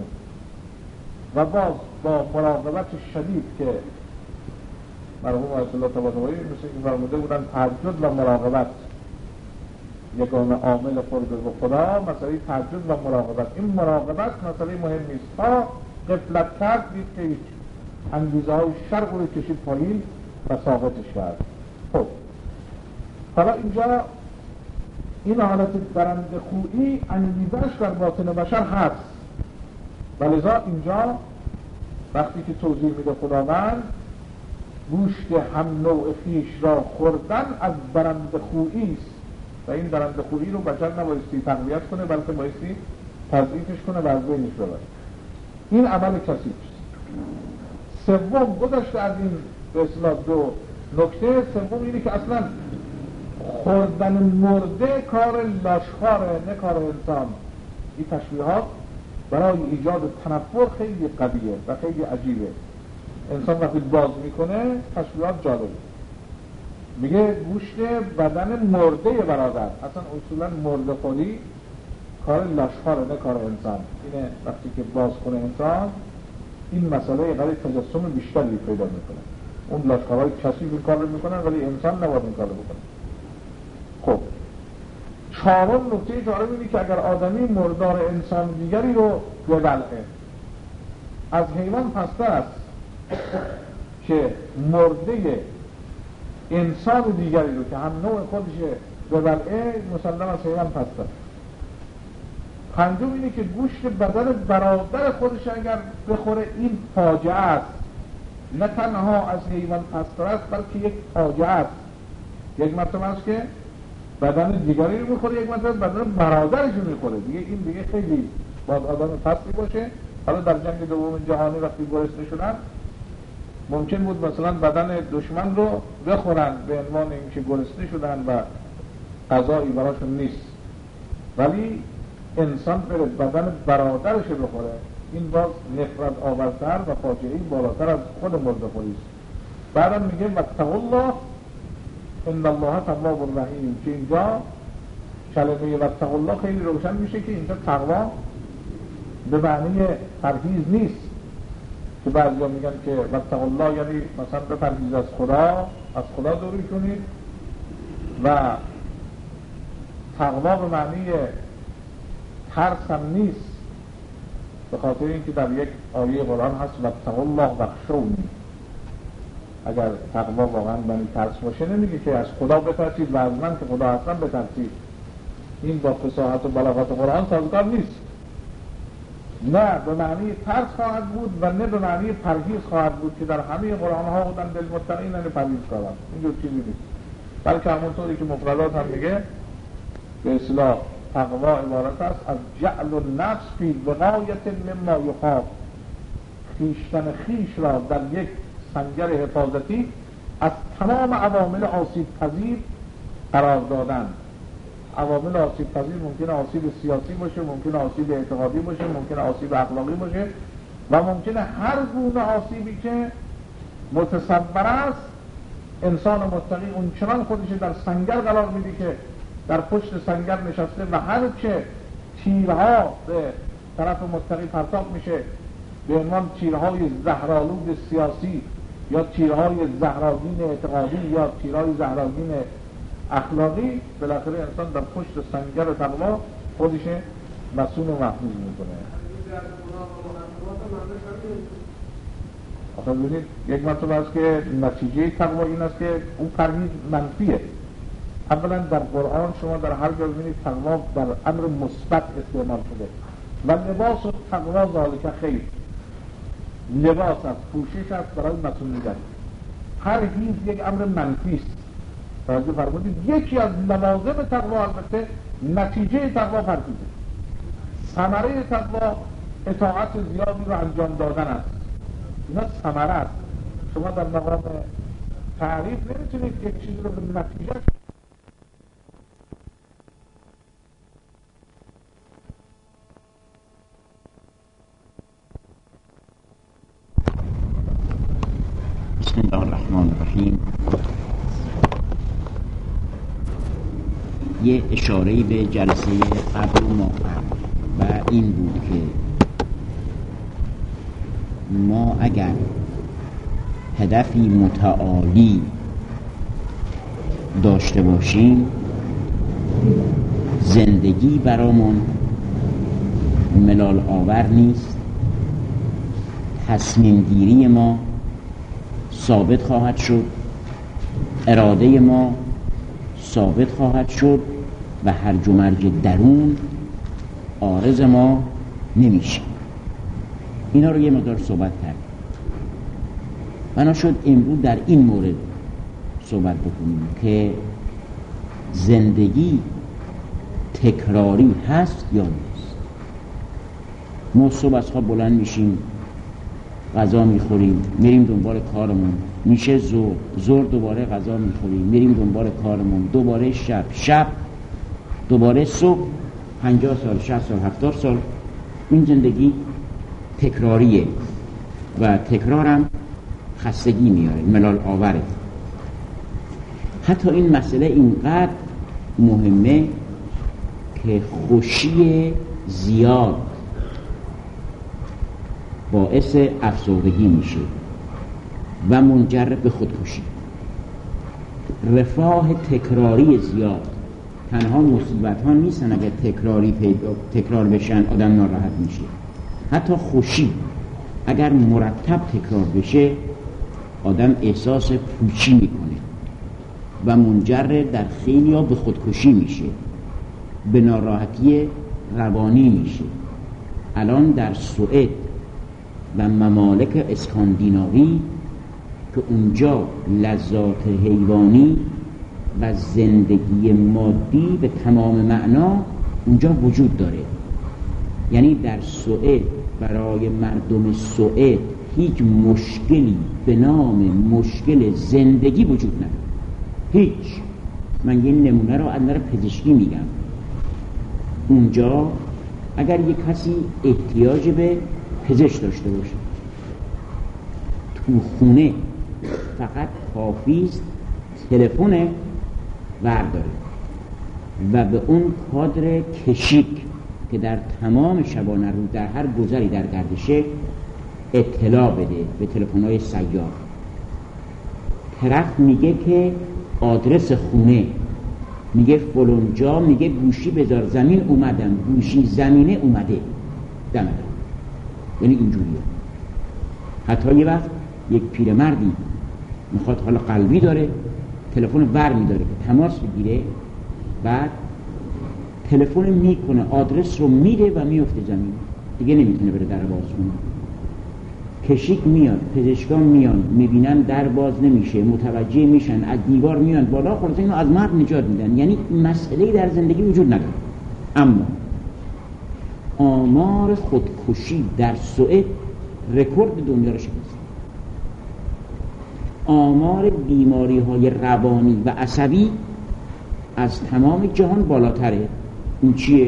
و باز با مراقبت شدید که مرحوم آیت الله طباطبایی مثل این فرموده بودن تهجد و مراقبت یگانه عامل قرب به خدا، مسئله تهجد و مراقبت. این مراقبت مسئله مهمی است. تا غفلت کرد دید که هیچ انگیزه های شرق رو کشید پایین و ساقطش کرد. خب حالا اینجا این حالت برنده خویی انگیزش در باطن بشر هست، ولذا اینجا وقتی که توضیح میده خداوند گوشت هم نوع خیش را خوردن از برنده خویی است، و این برنده خویی رو بشر نبایستی تقویت کنه، بلکه بایستی تضعیفش کنه و از بینش ببره. این عمل کسی است. سوم گذشته از این به اصطلاح دو نکته، سوم اینه که اصلا خوردن مرده کار لاشخواره، نه کار انسان. این تشبیهات برای ایجاد تنفر خیلی قویه و خیلی عجیبه. انسان وقتی باز میکنه تشبیهات جالبه. میگه گوشت بدن مرده برادر، اصلا اصولا مرده خوری کار لاشخواره، نه کار انسان. اینه وقتی که باز کنه انسان این مسئله قدر تجسم بیشتری پیدا میکنه. اون لاشخوارهای کسی این کار رو میکنن، ولی انسان نباید این کار رو بکنه. خب چهارم نکته جالب اینه که اگر آدمی مردار انسان دیگری رو ببلعه، از حیوان پستر است که مرده انسان دیگری رو که هم نوع خودشه ببلعه، مسلم از حیوان پستر. پنجم اینه که گوشت بدن برادر خودش اگر بخوره این فاجعه است، نه تنها از حیوان پستر است بلکه یک فاجعه است. یک مرتبه است که بدن دیگری رو میخوره، یک مرتبه بدن برادرش رو میخوره. دیگه این دیگه خیلی باید آدم پستی باشه. حالا در جنگ دوم جهانی وقتی گرسنه شدن ممکن بود مثلا بدن دشمن رو بخورن به عنوان اینکه گرسنه شدن و غذایی براشون نیست، ولی انسان بره بدن برادرش رو بخوره، این باز نفرت آورتر و فاجعه‌ای بالاتر از خود مرده‌خوری است. بعدم میگه واتقوا الله ان الله تواب رحیم، که اینجا کلمه واتقوا الله خیلی روشن میشه که اینجا تقوا به معنی پرهیز نیست که بعضیا میگن که واتقوا الله یعنی مثلا بپرهیز از خدا، از خدا دوری کنید، و تقوا به معنی ترس هم نیست، به خاطر اینکه در یک آیه قرآن هست واتقوا الله واخشونی. اگر تقوا واقعا معنی ترس باشه نمیگه که از خدا بترسید و از من که خدا هستم بترسید. این با فصاحت و بلاغت قرآن سازگار نیست. نه به معنی ترس خواهد بود و نه به معنی پرهیز خواهد بود که در همه قرآن ها بودن للمتقین یعنی پرهیز کارن. اینجور چیزی نیست، بلکه همونطوری که مفردات هم میگه به اصطلاح تقوا عبارت است از جعل النفس فی وقایة مما یخاف، خویشتن خویش را در یک سنگر حفاظتی از تمام عوامل آسیب پذیر قرار دادن. عوامل آسیب پذیر ممکنه آسیب سیاسی باشه، ممکنه آسیب اعتقادی باشه، ممکنه آسیب اخلاقی باشه و ممکنه هر گونه آسیبی که متصور است. انسان متقی اون چنان خودش در سنگر قرار میده که در پشت سنگر نشسته و هر چه تیرها به طرف متقی پرتاب میشه به عنوان تیرهای زهرآلود سیاسی یا تیرهای زهرآگین اعتقادی یا تیرهای زهرآگین اخلاقی، بالاخره انسان در پشت سنگر تقوا خودش مسئول و محفوظ میکنه. آخه ببینید یک مطلب است که نتیجه تقوا این است که اون پرهیز منفیه. اولا در قرآن شما در هر جا ببینید تقوا در امر مثبت استعمال شده و لباس و تقوا ذالک خیر، لباس است، پوشش است برای مسئولیت. پرهیز یک امر منفی است. توجه فرمودید یکی از لوازم تقوا البته نتیجه تقوا پرهیزه. ثمره تقوا اطاعت زیادی رو انجام دادن است. اینا ثمره است. شما در مقام تعریف نمیتونید یک چیزی رو به نتیجه بسم الله الرحمن الرحیم. یه اشاره‌ای به جلسه قبل ما و این بود که ما اگر هدفی متعالی داشته باشیم زندگی برامون ملال آور نیست، تصمیم گیری ما ثابت خواهد شد، اراده ما ثابت خواهد شد و هرج و مرج درون عارض ما نمیشه. اینا رو یه مقدار صحبت کردیم. بنا شد امروز در این مورد صحبت بکنیم که زندگی تکراری هست یا نیست. ما صبح از خواب بلند میشیم، غذا میخوریم، میریم دنبال کارمون، میشه ظهر، ظهر دوباره غذا میخوریم، میریم دنبال کارمون، دوباره شب، شب دوباره صبح، پنجاه سال، شصت سال، هفتاد سال. این زندگی تکراریه و تکرارم خستگی میاره، ملال آوره. حتی این مسئله اینقدر مهمه که خوشی زیاد باعث افسردگی میشه و منجر به خودکشی. رفاه تکراری زیاد تنها مصیبت ها نیستن، اگر تکراری پیدا تکرار بشن آدم ناراحت میشه. حتی خوشی اگر مرتب تکرار بشه آدم احساس پوچی میکنه و منجر در خیلی ها به خودکشی میشه، به ناراحتی روانی میشه. الان در سوئد و ممالک اسکاندیناوی که اونجا لذات حیوانی و زندگی مادی به تمام معنا اونجا وجود داره، یعنی در سوئد برای مردم سوئد هیچ مشکلی به نام مشکل زندگی وجود نداره. هیچ. من یه نمونه رو از نظر پزشکی میگم. اونجا اگر یک کسی احتیاج به پزشک داشته باشه تو خونه فقط کافیست تلفن ورداره و به اون کادر کشیک که در تمام شبانه روز در هر گذری در گردشه اطلاع بده به تلفن‌های سیار. طرف میگه که آدرس خونه، میگه فلانجا، میگه گوشی بذار زمین اومدم، گوشی زمینه اومده دمدم. یعنی اینجوریه. حتی یه وقت یک پیرمردی میخواد، حالا قلبی داره، تلفن ور میداره که تماس بگیره، بعد تلفن میکنه، آدرس رو میده و میفته زمین، دیگه نمیتونه بره در باز کنه. کشیک میاد، پزشکان میان، میبینن در باز نمیشه، متوجه میشن، از دیوار میان بالا، خلاص اینو از مرگ نجات میدن. یعنی مسئله‌ای در زندگی وجود نداره. اما آمار خودکشی در سوئد رکورد دنیا رو شکست. آمار بیماری های روانی و عصبی از تمام جهان بالاتره. این چیه؟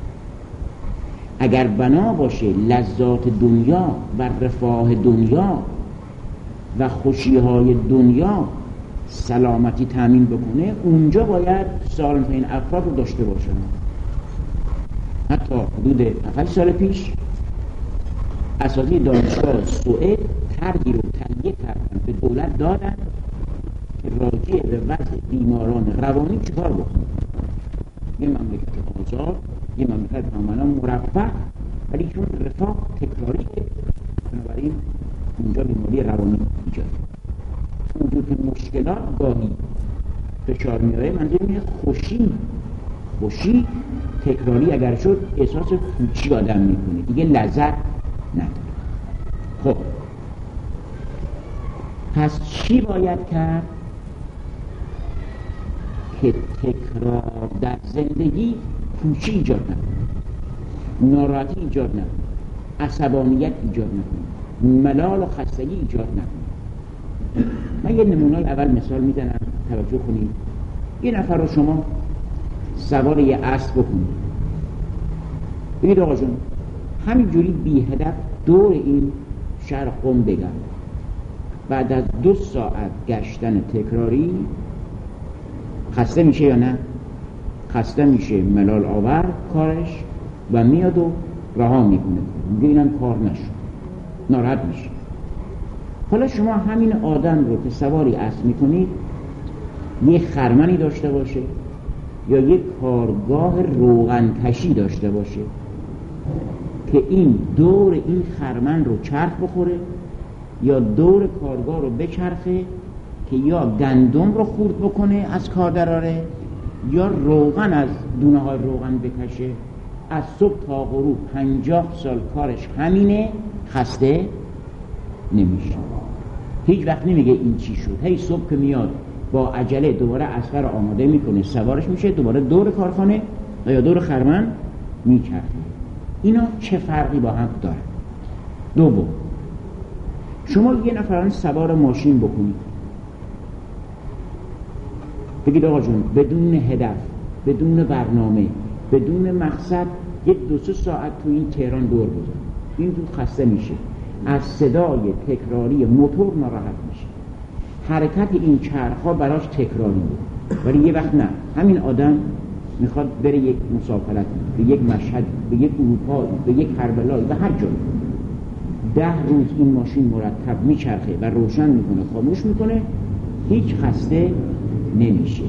اگر بنا باشه لذات دنیا و رفاه دنیا و خوشی های دنیا سلامتی تامین بکنه، اونجا باید سالم‌ترین افراد رو داشته باشن. حتی حدود هفت سال پیش اساتید دانشگاه سوئد طرحی رو تهیه کردن، به دولت دادن که راجع به وضع بیماران روانی چیکار بکنه. یه مملکت آزاد، یه مملکت کاملا مرفه، ولی چون رفاه تکراریه، بنابراین اونجا بیماری روانی ایجاد. اونجور که مشکلات گاهی فشار میاره، منظور اینه خوشی خوشی تکراری اگر شد احساس پوچی آدم میکنه، دیگه لذت نداره. خب پس چی باید کرد که تکرار در زندگی پوچی ایجاد نکنه، ناراحتی ایجاد نکنه، عصبانیت ایجاد نکنه، ملال و خستگی ایجاد نکنه؟ من یه نمونه اول مثال میزنم، توجه کنید. یه نفر رو شما سوار یه اسب بکنید، بگید آقا جون همینجوری بی هدف دور این شهر قم بگرد. بعد از دو ساعت گشتن تکراری خسته میشه یا نه؟ خسته میشه، ملال آور کارش، و میاد و رها میکنه، میگه اینم کار نشد، ناراحت میشه. حالا شما همین آدم رو که سواری اسب میکنید یه خرمنی داشته باشه یا یک کارگاه روغن کشی داشته باشه که این دور این خرمن رو چرخ بخوره، یا دور کارگاه رو بچرخه که یا گندم رو خورد بکنه از کار دراره، یا روغن از دونه های روغن بکشه، از صبح تا غروب پنجاه سال کارش همینه، خسته نمیشه. هیچ وقت نمیگه این چی شد. هی صبح که میاد با عجله دوباره اسب رو آماده میکنه، سوارش میشه، دوباره دور کارخانه یا دور خرمن میچرخه. اینا چه فرقی با هم داره؟ دوم، شما یه نفران سوار ماشین بکنید، بگید آقا جون بدون هدف، بدون برنامه، بدون مقصد یک دو سه ساعت تو این تهران دور بزن، این تو خسته میشه، از صدای تکراری موتور ناراحت میشه، حرکت این چرخها براش تکراریه. ولی یه وقت نه، همین آدم میخواد بره یک مسافرت، به یک مشهد، به یک اروپا، به یک کربلای، به هر جایی، ده روز این ماشین مرتب میچرخه و روشن میکنه، خاموش میکنه، هیچ خسته نمیشه.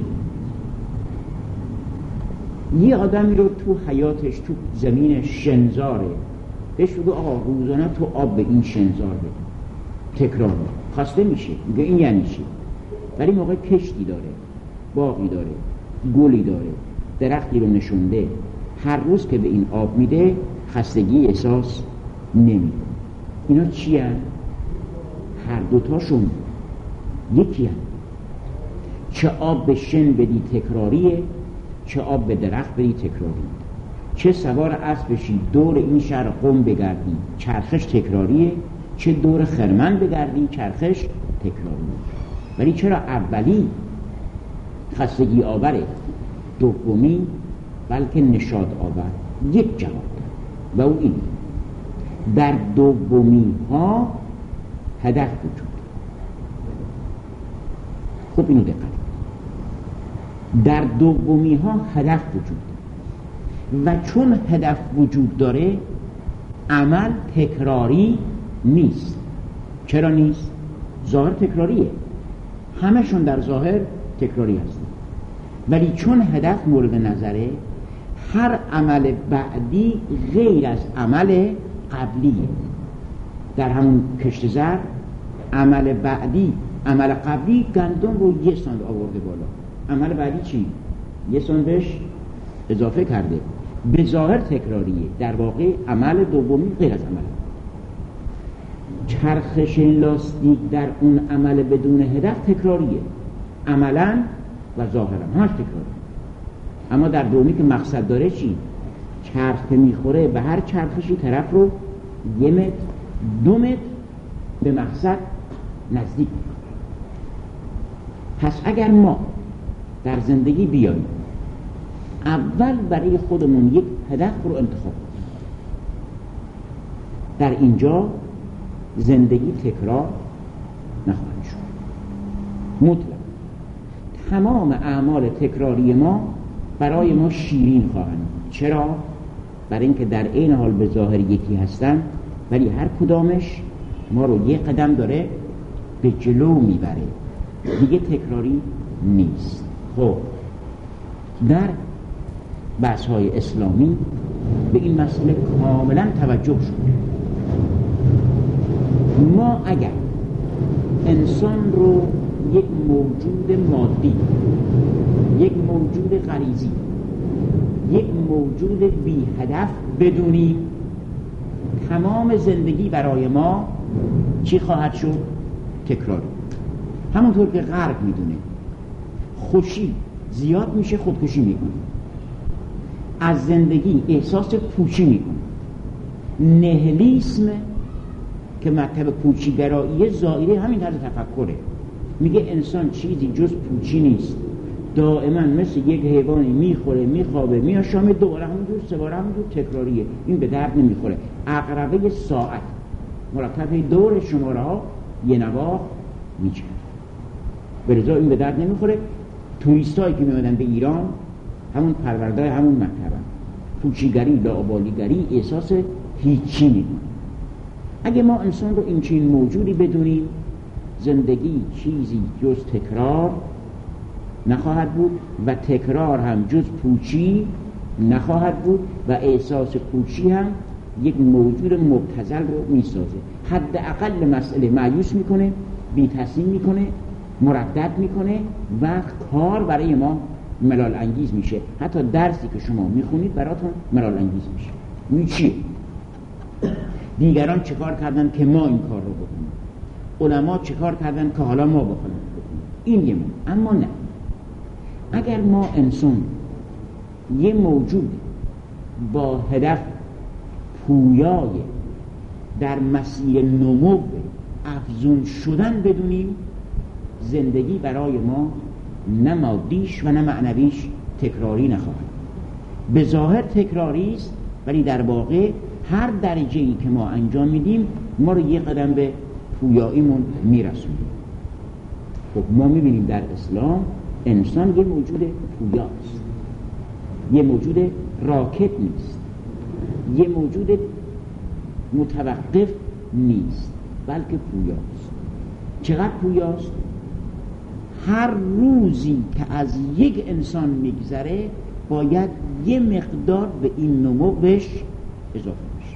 یه آدمی رو تو حیاتش تو زمین شنزاره، بهش بگو آقا روزانه تو آب به این شنزار بده، تکرار خسته میشه، میگه این یعنی چی؟ ولی موقع کشتی داره، باقی داره، گلی داره، درختی رو نشونده، هر روز که به این آب میده خستگی احساس نمیده. اینا چی هن؟ هر دوتاشون یکی هن. چه آب به شن بدی تکراریه، چه آب به درخت بدی تکراریه. چه سوار اسب بشی دور این شهر قم بگردی چرخش تکراریه، چه دور خرمن بگردی چرخش تکراریه. ولی چرا اولی خستگی آوره، دومی بلکه نشاط آور؟ یک جواب و او این: در دومی ها هدف وجود. خب اینو دقت، در دومی ها هدف وجود. و چون هدف وجود داره عمل تکراری نیست. چرا نیست؟ ظاهر تکراریه، همشون در ظاهر تکراری هستن، ولی چون هدف مورد نظره هر عمل بعدی غیر از عمل قبلیه. در همون کشت زر عمل بعدی، عمل قبلی گندم رو یه ساند آورده بالا، عمل بعدی چی؟ یه ساند بهش اضافه کرده، به ظاهر تکراریه، در واقع عمل دومی غیر از عمل. چرخش لاستیک در اون عمل بدون هدف تکراریه، عملا و ظاهرا همش تکراریه. اما در دومی که مقصد داره چی؟ چرخ که میخوره به هر چرخشی طرف رو یه متر دو متر به مقصد نزدیک. پس اگر ما در زندگی بیاییم اول برای خودمون یک هدف رو انتخاب کنیم، در اینجا زندگی تکرار نخواهد شد. مطلق تمام اعمال تکراری ما برای ما شیرین خواهند. چرا؟ برای اینکه در عین حال به ظاهر یکی هستن، ولی هر کدامش ما رو یک قدم داره به جلو میبره، دیگه تکراری نیست. خب در بحث‌های اسلامی به این مسئله کاملا توجه شد. ما اگر انسان رو یک موجود مادی، یک موجود غریزی، یک موجود بی هدف بدونیم، تمام زندگی برای ما چی خواهد شد؟ تکراری. همونطور که غرب میدونه خوشی زیاد میشه خودکشی میکنه، از زندگی احساس پوچی میکنه. نهلیسم که مطلب پوچیگرایی زائره همین طرز تفکره، میگه انسان چیزی جز پوچی نیست، دائما مثل یک حیوانی میخوره میخوابه میاشامه، دوباره همونجور سه بار همونجور تکراریه، این به درد نمیخوره. عقربه ساعت مرتب دور شماره ها یه نواخت میچرد، به رضا این به درد نمیخوره. توریست هایی که میادن به ایران همون پرورده همون مطلبن، پوچیگری لاابالیگری احساس هیچی میکنه. اگه ما انسان رو این چین موجودی بدونیم، زندگی چیزی جز تکرار نخواهد بود و تکرار هم جز پوچی نخواهد بود و احساس پوچی هم یک موجود مبتذل رو میسازه. حداقل مسئله مایوس میکنه، بی تصمیم میکنه، مردد میکنه و کار برای ما ملال انگیز میشه. حتی درسی که شما میخونید براتون ملال انگیز میشه. این چیه؟ دیگران چه کار کردن که ما این کار رو بکنیم، علما چه کار کردن که حالا ما بکنیم. این یه من. اما نه، اگر ما انسان یه موجود با هدف پویای در مسیر نمو افزون شدن بدونیم، زندگی برای ما نه مادیش و نه معنویش تکراری نخواهد. به ظاهر تکراری است، ولی در واقع هر درجه‌ای که ما انجام میدیم ما رو یه قدم به پویاییمون میرسونیم. خب ما میبینیم در اسلام انسان یه موجود پویاست، یه موجود راکد نیست، یه موجود متوقف نیست، بلکه پویاست. چقدر پویاست؟ هر روزی که از یک انسان میگذره باید یه مقدار به این نمو بهش اضافه بشه.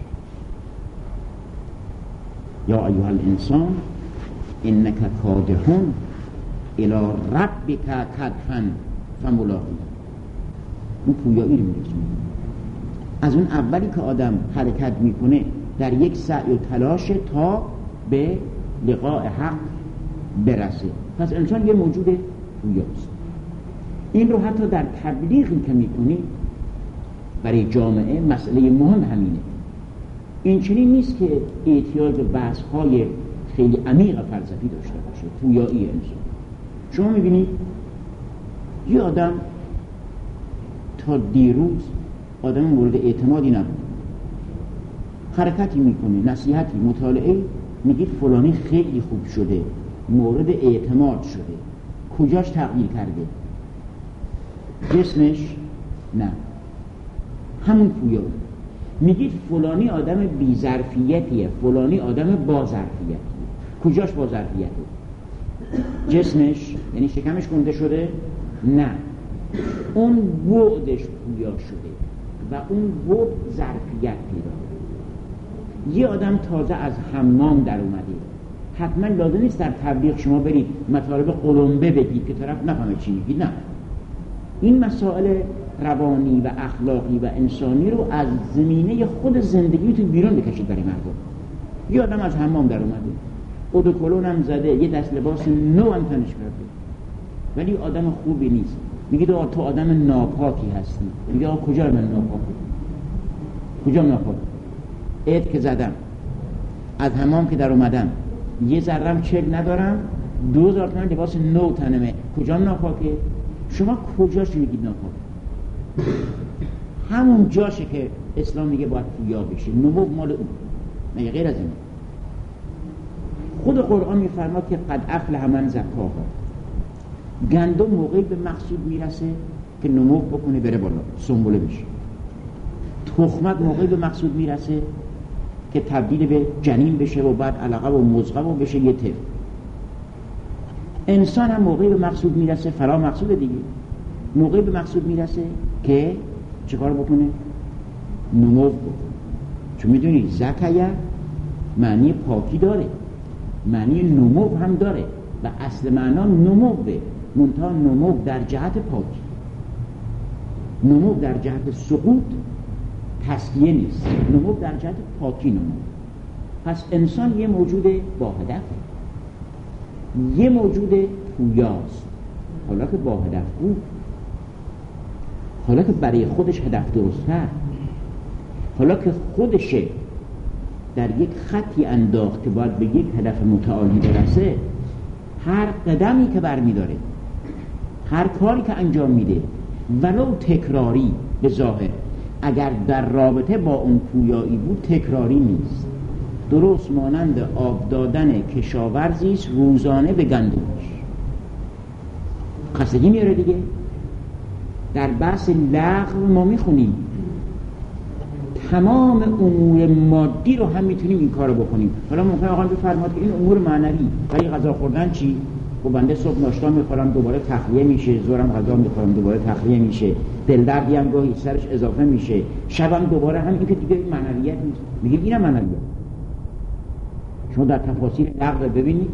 یا ایها الانسان انک کادحون الی ربک کدحا فملاقیه. اون پویایی رو میرسونه. از اون اولی که آدم حرکت میکنه در یک سعی و تلاش تا به لقاء حق برسه. پس انسان یه موجود پویاست. این رو حتی در تبلیغی که میکنی برای جامعه مسئله مهم همینه. این چنین نیست که احتیاج به بحث‌های خیلی عمیق فلسفی داشته باشه. پویایی انسان، شما میبینید یه آدم تا دیروز آدم مورد اعتمادی نبود، حرکتی میکنه، نصیحتی، مطالعه، میگید فلانی خیلی خوب شده، مورد اعتماد شده. کجاش تغییر کرده؟ جسمش؟ نه. همون پویا. میگید فلانی آدم بی ظرفیتیه، فلانی آدم با ظرفیتیه. کجاش با ظرفیته؟ جسمش، یعنی شکمش گنده شده؟ نه، اون بعدش پویا شده و اون بعد ظرفیت پیدا. یه آدم تازه از حمام در اومده، حتما لازم نیست در تبلیغ شما برید مطالب قلمبه بگید که طرف نفهمه چی میگید. نه، این مسائل روانی و اخلاقی و انسانی رو از زمینه خود زندگیتون بیرون بکشید برای مردم. یه آدم از حمام در اومده، اودوکلون هم زده، یه دست لباس نو هم تنش کرده، ولی آدم خوبی نیست. میگید آقا تو آدم ناپاکی هستی. میگه آقا کجا من ناپاک؟ کجا ناپاک؟ عید که زدم، از حمام که در اومدم، یه ذرم چک ندارم، دو هزار تومان لباس نو تنمه، کجا ناپاکه؟ شما کجاش میگید ناپاک؟ همون جاشه که اسلام میگه باید پویا بشه. نمو مال اون، مگه غیر از این؟ خود قرآن میفرماد که قد افلح من زکاها. گندم موقعی به مقصود میرسه که نمو بکنه بره بالا، سنبله بشه. تخمک موقعی به مقصود میرسه که تبدیل به جنین بشه و بعد علقه و مضغه و بشه یه طفل. انسان هم موقعی به مقصود میرسه، فرا مقصود دیگه، موقعی به مقصود میرسه که چه کار بکنه؟ نمو بکنه. چون میدونی زکیه معنی پاکی داره، معنی نمو هم داره و اصل معنا نموه، منتها نمو در جهت پاکی، نمو در جهت سقوط تسکیه نیست، نمو در جهت پاکی نمو. پس انسان یه موجود با هدف، یه موجود پویاست، حالا که با هدف بود، حالا که برای خودش هدف درست کرد، حالا که خودشه در یک خطی انداخت که باید به یک هدف متعالی برسه، هر قدمی که برمیداره، هر کاری که انجام میده، ولو تکراری به ظاهر، اگر در رابطه با اون پویایی بود تکراری نیست. درست مانند آب دادن کشاورزی است روزانه به گندمش. خستگی میاره دیگه. در بحث لغو ما میخونیم تمام امور مادی رو هم میتونیم این کارو بکنیم. حالا ممکنه آقا بفرماد که این امور معنوی، ولی غذا خوردن چی؟ خب بنده صبح ناشتا میخورم دوباره تخلیه میشه، ظهرم غذا میخورم دوباره تخلیه میشه، دل دردی هم گاهی سرش اضافه میشه، شبم دوباره هم، این که دیگه این معنویت نیست. میگیم اینم معنویت. شما در تفاسیر لغو ببینید،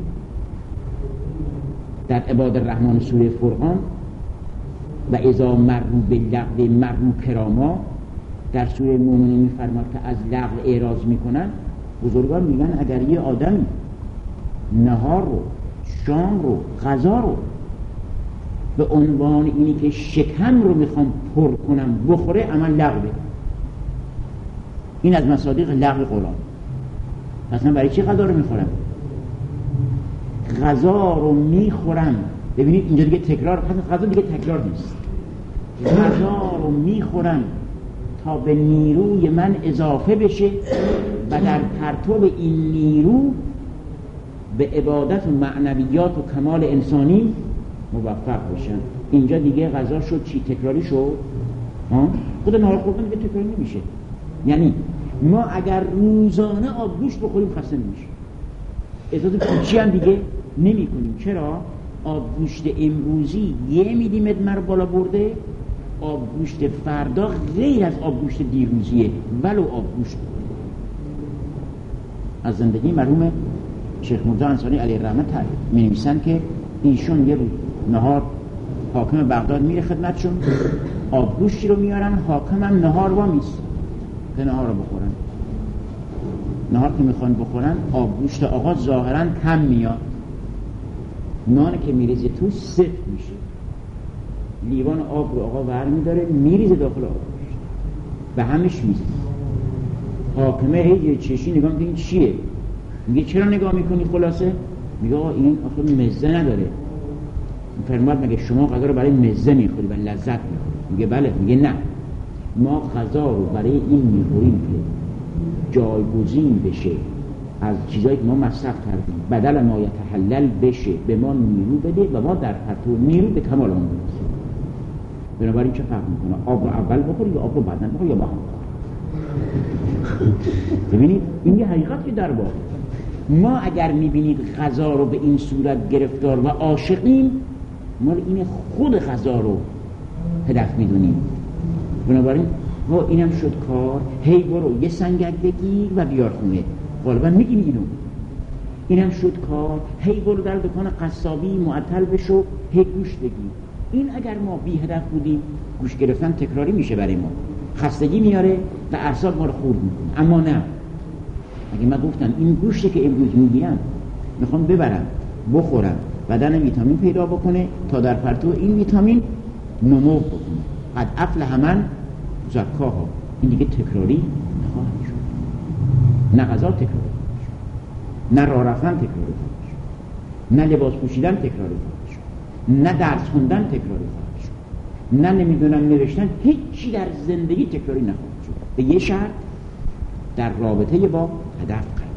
در عباد الرحمن سوره فرقان و اذا مروا باللغو مروا کراما، در سوره مومنین میفرماد که از لغو اعراض میکنن. بزرگان میگن اگر یه آدمی نهار رو، شام رو، غذا رو به عنوان اینی که شکم رو میخوام پر کنم بخوره، عمل لغوه. این از مصادیق لغو قرآن. اصلا برای چی غذا رو میخورم؟ غذا رو میخورم، ببینید اینجا دیگه تکرار، غذا دیگه تکرار نیست. غذا رو میخورم تا به نیروی من اضافه بشه و در پرتو این نیرو به عبادت و معنویات و کمال انسانی موفق بشن. اینجا دیگه غذا شد چی؟ تکراری شد. ها؟ خود نهار خوردن دیگه تکراری نمیشه. یعنی ما اگر روزانه آب گوشت بخوریم خسته نمیشه، احساس پوچی هم دیگه نمی کنیم. چرا؟ آب گوشت امروزی یه میلی متر بالا برده، آب گوشت فردا غیر از آب گوشت دیروزیه، ولو آب گوشت. از زندگی مرحوم شیخ مرتضی انصاری علیه رحمت می نویسن که ایشون یه روز نهار حاکم بغداد میره خدمتشون، آب گوشتی رو میارن، حاکم هم نهار وامیست که نهار رو بخورن. نهار که میخوان بخورن، آب گوشت آقا ظاهرا کم میاد، نان که میریزه تو سفت میشه. لیوان آب رو آقا ور میداره میریزه داخل آب گوشت، به همش میزه. حاکمه هی چشی نگاه میکنه این چیه؟ میگه چرا نگاه میکنی؟ خلاصه میگه آقا این آخه مزه نداره. فرماد مگه شما غذا رو برای مزه میخوری و لذت میخوری؟ میگه بله. میگه نه، ما غذا رو برای این میخوریم که جایگزین بشه از چیزایی که ما مصرف کردیم، بدل ما یتحلل بشه، به ما نیرو بده و ما در پرتو نیرو به کمال اون برسیم. بنابراین چه فرق میکنه آب رو اول بخوری یا آب رو بعداً بخوری یا با هم بخوری؟ ببینید این یه حقیقتی در واقع. ما اگر میبینید غذا رو به این صورت گرفتار و عاشقیم، ما این خود غذا رو هدف میدونیم. بنابراین ها اینم شد کار، هی برو یه سنگک بگیر و بیار خونه، غالبا میگیم اینو. اینم شد کار، هی برو در دکان قصابی معطل بشو، هی گوش بگیر. این اگر ما بی هدف بودیم، گوش گرفتن تکراری میشه برای ما، خستگی میاره و اعصاب ما رو خورد میکنه. اما نه، اگه من گفتم این گوشتی که امروز میگیرم میخوام ببرم بخورم، بدن ویتامین پیدا بکنه تا در پرتو این ویتامین نمو بکنه، قد افلح من زکاها، این دیگه تکراری نخواهد شد. نه غذا تکراری خواهد شد، نه راه رفتن تکراری خواهد شد، نه لباس پوشیدن تکراری خواهد شد، نه درس خوندن تکراری خواهد شد، نه نمیدونم نوشتن، هیچی در زندگی تکراری نخواهد شد. به یه شرط، در رابطه با هدف قرار.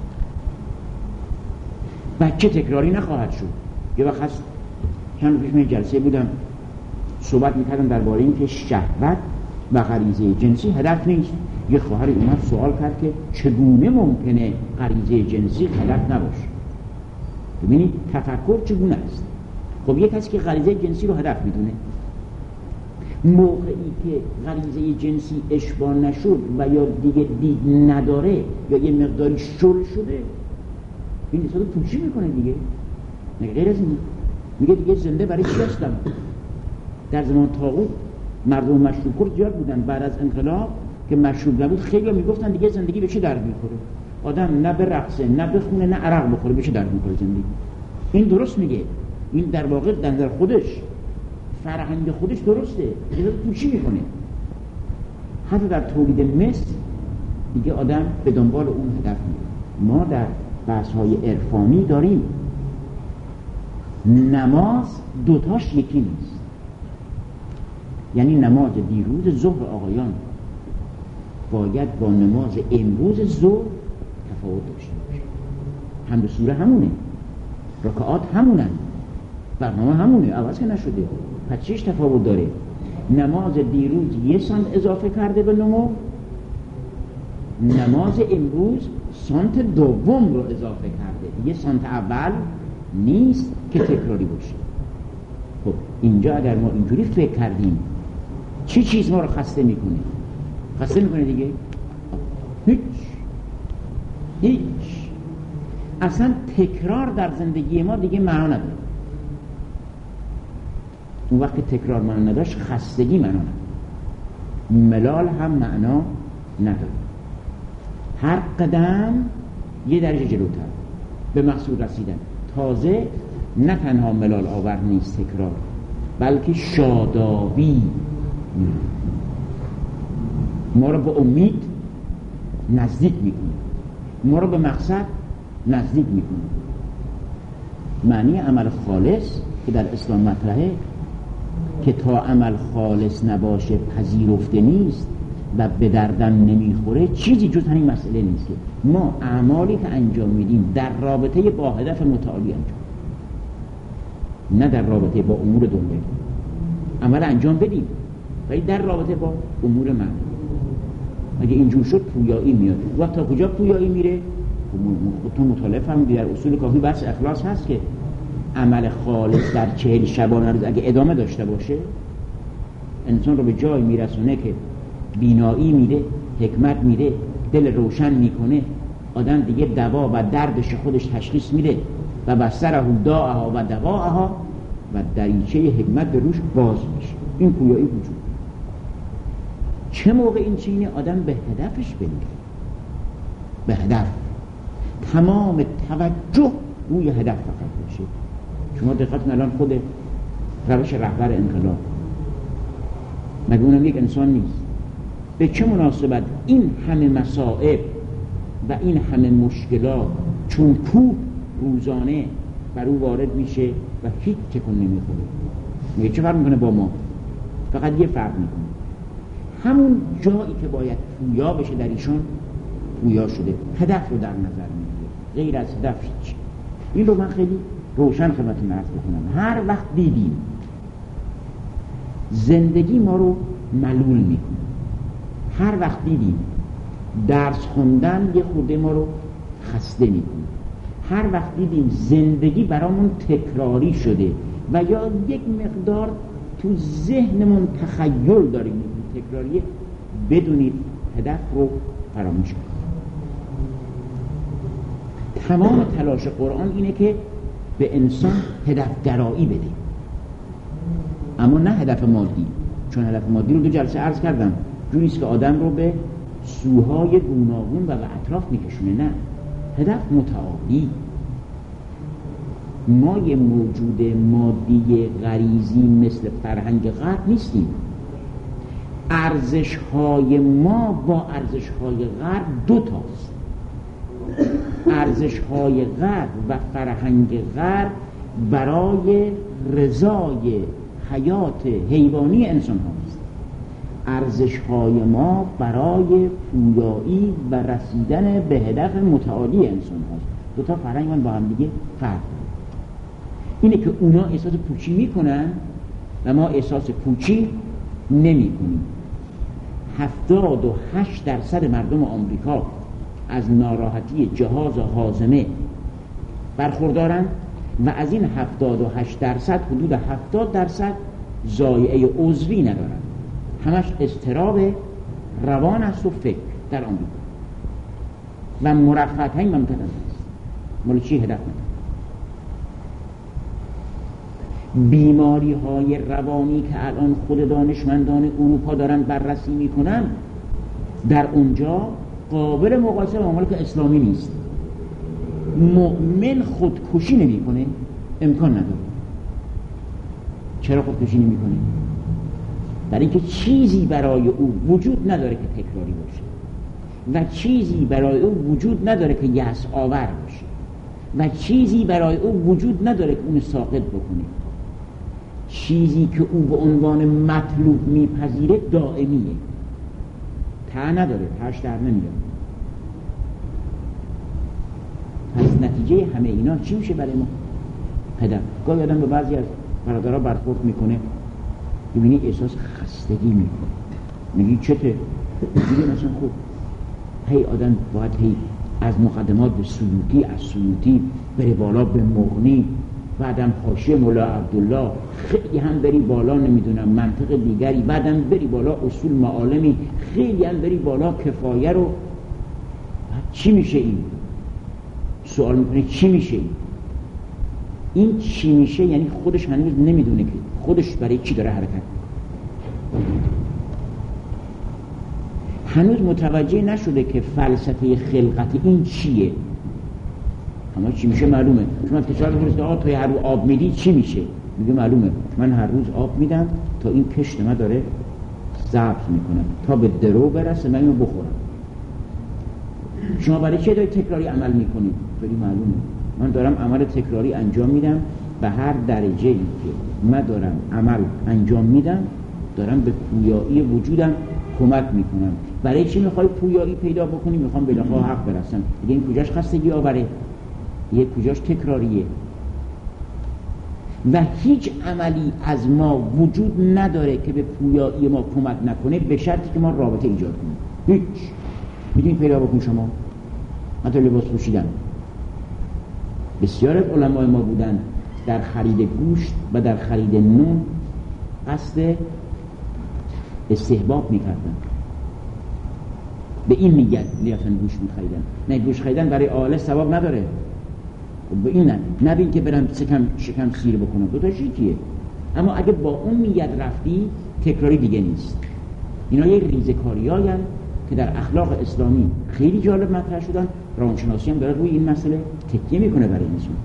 بچه تکراری نخواهد شد. یه وقت هست چند پیش من جلسه بودم صحبت میکردم درباره این که شهوت و غریزه جنسی هدف نیست. یه خواهر اومد سوال کرد که چگونه ممکنه غریزه جنسی هدف نباشه؟ ببینید تفکر چگونه است. خب یک کسی که غریزه جنسی رو هدف میدونه، موقعی که غریزه جنسی اشباع نشد و یا دیگه دید نداره یا یه مقداری شل شده، این نسبت پوچی میکنه دیگه. نه غیر از این، میگه دیگه زنده برای چی هستم؟ در زمان طاغوت مردم مشروب خور زیاد بودن، بعد از انقلاب که مشروب نبود خیلی ها میگفتن دیگه زندگی به چه درد میخوره؟ آدم نه به رقصه نه بخونه نه عرق بخوره، به چه درد میخوره زندگی؟ این درست میگه. این در واقع در نظر خودش فرهنگ خودش درسته، یه پوچی میکنه. حتی در تولید مثل دیگه آدم به دنبال اون هدف میره. ما در بحث‌های عرفانی داریم نماز دوتاش یکی نیست. یعنی نماز دیروز ظهر آقایان باید با نماز امروز ظهر تفاوت داشته باشه. حمد سوره همونه، رکعات همونن، برنامه همونه، عوض که نشده. پس چیش تفاوت داره؟ نماز دیروز یه سانت اضافه کرده به نمو، نماز امروز سانت دوم رو اضافه کرده، یه سانت اول نیست که تکراری باشه. خب اینجا اگر ما اینجوری فکر کردیم چی چیز ما رو خسته میکنه؟ خسته میکنه دیگه؟ هیچ هیچ اصلا تکرار در زندگی ما دیگه معنا نداره. اون وقت تکرار معنا نداشت، خستگی معنا نداره، ملال هم معنا نداره. هر قدم یه درجه جلوتر به مقصود رسیدن. تازه نه تنها ملال آور نیست تکرار، بلکه شادابی ما رو به امید نزدیک میکنه، ما رو به مقصد نزدیک میکنه. معنی عمل خالص که در اسلام مطرحه که تا عمل خالص نباشه پذیرفته نیست و به دردم نمیخوره، چیزی جز همین مسئله نیست که ما اعمالی که انجام میدیم در رابطه با هدف متعالی انجام، نه در رابطه با امور دنیایی. عمل انجام بدیم ولی در رابطه با امور معنوی. اگه اینجور شد پویایی میاد. وقت تا کجا پویایی میره؟ خودتون مطالعه فهمیدید در اصول کافی بحث اخلاص هست که عمل خالص در چهل شبانه روز اگه ادامه داشته باشه انسان رو به جای میرسونه که بینایی میده، حکمت میده، دل روشن میکنه، آدم دیگه دوا و دردش خودش تشخیص میده و بسره داعها و دواعها و دریچه حکمت به روش باز میشه. این پویایی وجود. چه موقع این چینه آدم به هدفش بمیره، به هدف تمام توجه روی هدف فقط باشه. شما دقت الان خود روش رهبر انقلاب مگه اونم یک انسان نیست؟ به چه مناسبت این همه مصائب و این همه مشکلات چون کوه روزانه بر او وارد میشه و هیچ تکون نمیخوره؟ میگه چه فرق میکنه با ما؟ فقط یه فرق میکنه، همون جایی که باید پویا بشه در ایشان پویا شده، هدف رو در نظر میگیره، غیر از هدف هیچ. این رو من خیلی روشن خدمتتون عرض بکنم. هر وقت دیدیم زندگی ما رو ملول میکنه. هر وقت دیدیم درس خوندن یه خورده ما رو خسته میکنه، هر وقت دیدیم زندگی برامون تکراری شده و یا یک مقدار تو ذهنمون تخیل داریم تکراریه، بدونید هدف رو فراموش کنید. تمام تلاش قرآن اینه که به انسان هدف گرایی بده، اما نه هدف مادی، چون هدف مادی رو دو جلسه عرض کردم جوریست که آدم رو به سوهای گوناگون و به اطراف میکشونه. نه، هدف متعالی. ما یه موجود مادی غریزی مثل فرهنگ غرب نیستیم. ارزش‌های ما با ارزش‌های غرب دو تاست. ارزش‌های غرب و فرهنگ غرب برای رضای حیات حیوانی انسان هاست، ارزش‌های ما برای پویایی و رسیدن به هدف متعالی انسان هاست. دو تا فرهنگ من با هم دیگه فرق اینه که اونا احساس پوچی میکنن و ما احساس پوچی نمی کنیم. هفتاد و هشت درصد مردم آمریکا از ناراحتی جهاز هاضمه برخوردارن و از این هفتاد و هشت درصد حدود هفتاد درصد ضایعه عضوی ندارن، همش اضطراب روان است و فکر در آمریکا و مرفع‌های ممتدن است. مال چی هدف ندارن؟ بیماری های روانی که الان خود دانشمندان اروپا دارن بررسی میکنن در اونجا قابل مقایسه با ممالک اسلامی نیست. مؤمن خودکشی نمیکنه، امکان نداره. چرا خودکشی نمیکنه؟ برای اینکه چیزی برای او وجود نداره که تکراری باشه و چیزی برای او وجود نداره که یأس آور باشه و چیزی برای او وجود نداره که اون ساقط بکنه. چیزی که او به عنوان مطلوب میپذیره دائمیه، ته نداره، تهش در نمیاد. پس نتیجه همه اینا چی میشه برای ما؟ هدف. گاهی آدم به بعضی از برادرها برخورد میکنه، ببینی احساس خستگی میکنه، میگی چته؟ میگی مثلا خوب هی آدم باید هی از مقدمات به سیوطی، از سیوطی بری بالا به مغنی، بعدم حاشیه مولا عبدالله، خیلی هم بری بالا نمیدونم منطق دیگری، بعدم بری بالا اصول معالمی، خیلی هم بری بالا کفایه رو. چی میشه این؟ سوال میکنه چی میشه این؟ این چی میشه یعنی خودش هنوز نمیدونه که خودش برای چی داره حرکت، هنوز متوجه نشده که فلسفه خلقت این چیه. اما چی میشه معلومه. شما از کشور بپرسید آقا تو هر روز آب میدی چی میشه؟ میگه معلومه، من هر روز آب میدم تا این کشت من داره ضبط میکنم تا به درو برسه من اینو بخورم. شما برای چه داری تکراری عمل میکنید؟ خیلی معلومه، من دارم عمل تکراری انجام میدم به هر درجه ای که من دارم عمل انجام میدم دارم به پویایی وجودم کمک میکنم. برای چی میخوای پویایی پیدا بکنی؟ میخوام به لقا حق برسم. دیگه این کجاش خستگی آوره؟ یه کجاش تکراریه؟ و هیچ عملی از ما وجود نداره که به پویایی ما کمک نکنه به شرطی که ما رابطه ایجاد کنیم. هیچ. میدونید پیدا بکن شما حتی لباس پوشیدن، بسیار از علمای ما بودن در خرید گوشت و در خرید نون قصد استحباب میکردن، به این نیت لیافتن گوشت میخریدن. نه، گوشت خریدن برای آله ثواب نداره. به این نه نبین که برم شکم شکم سیر بکنم، دو تا شیکیه. اما اگه با اون نیت رفتی تکراری دیگه نیست. اینا یه ریزکاریایی هستن که در اخلاق اسلامی خیلی جالب مطرح شدن. روانشناسی هم داره روی این مسئله تکیه میکنه برای انسان.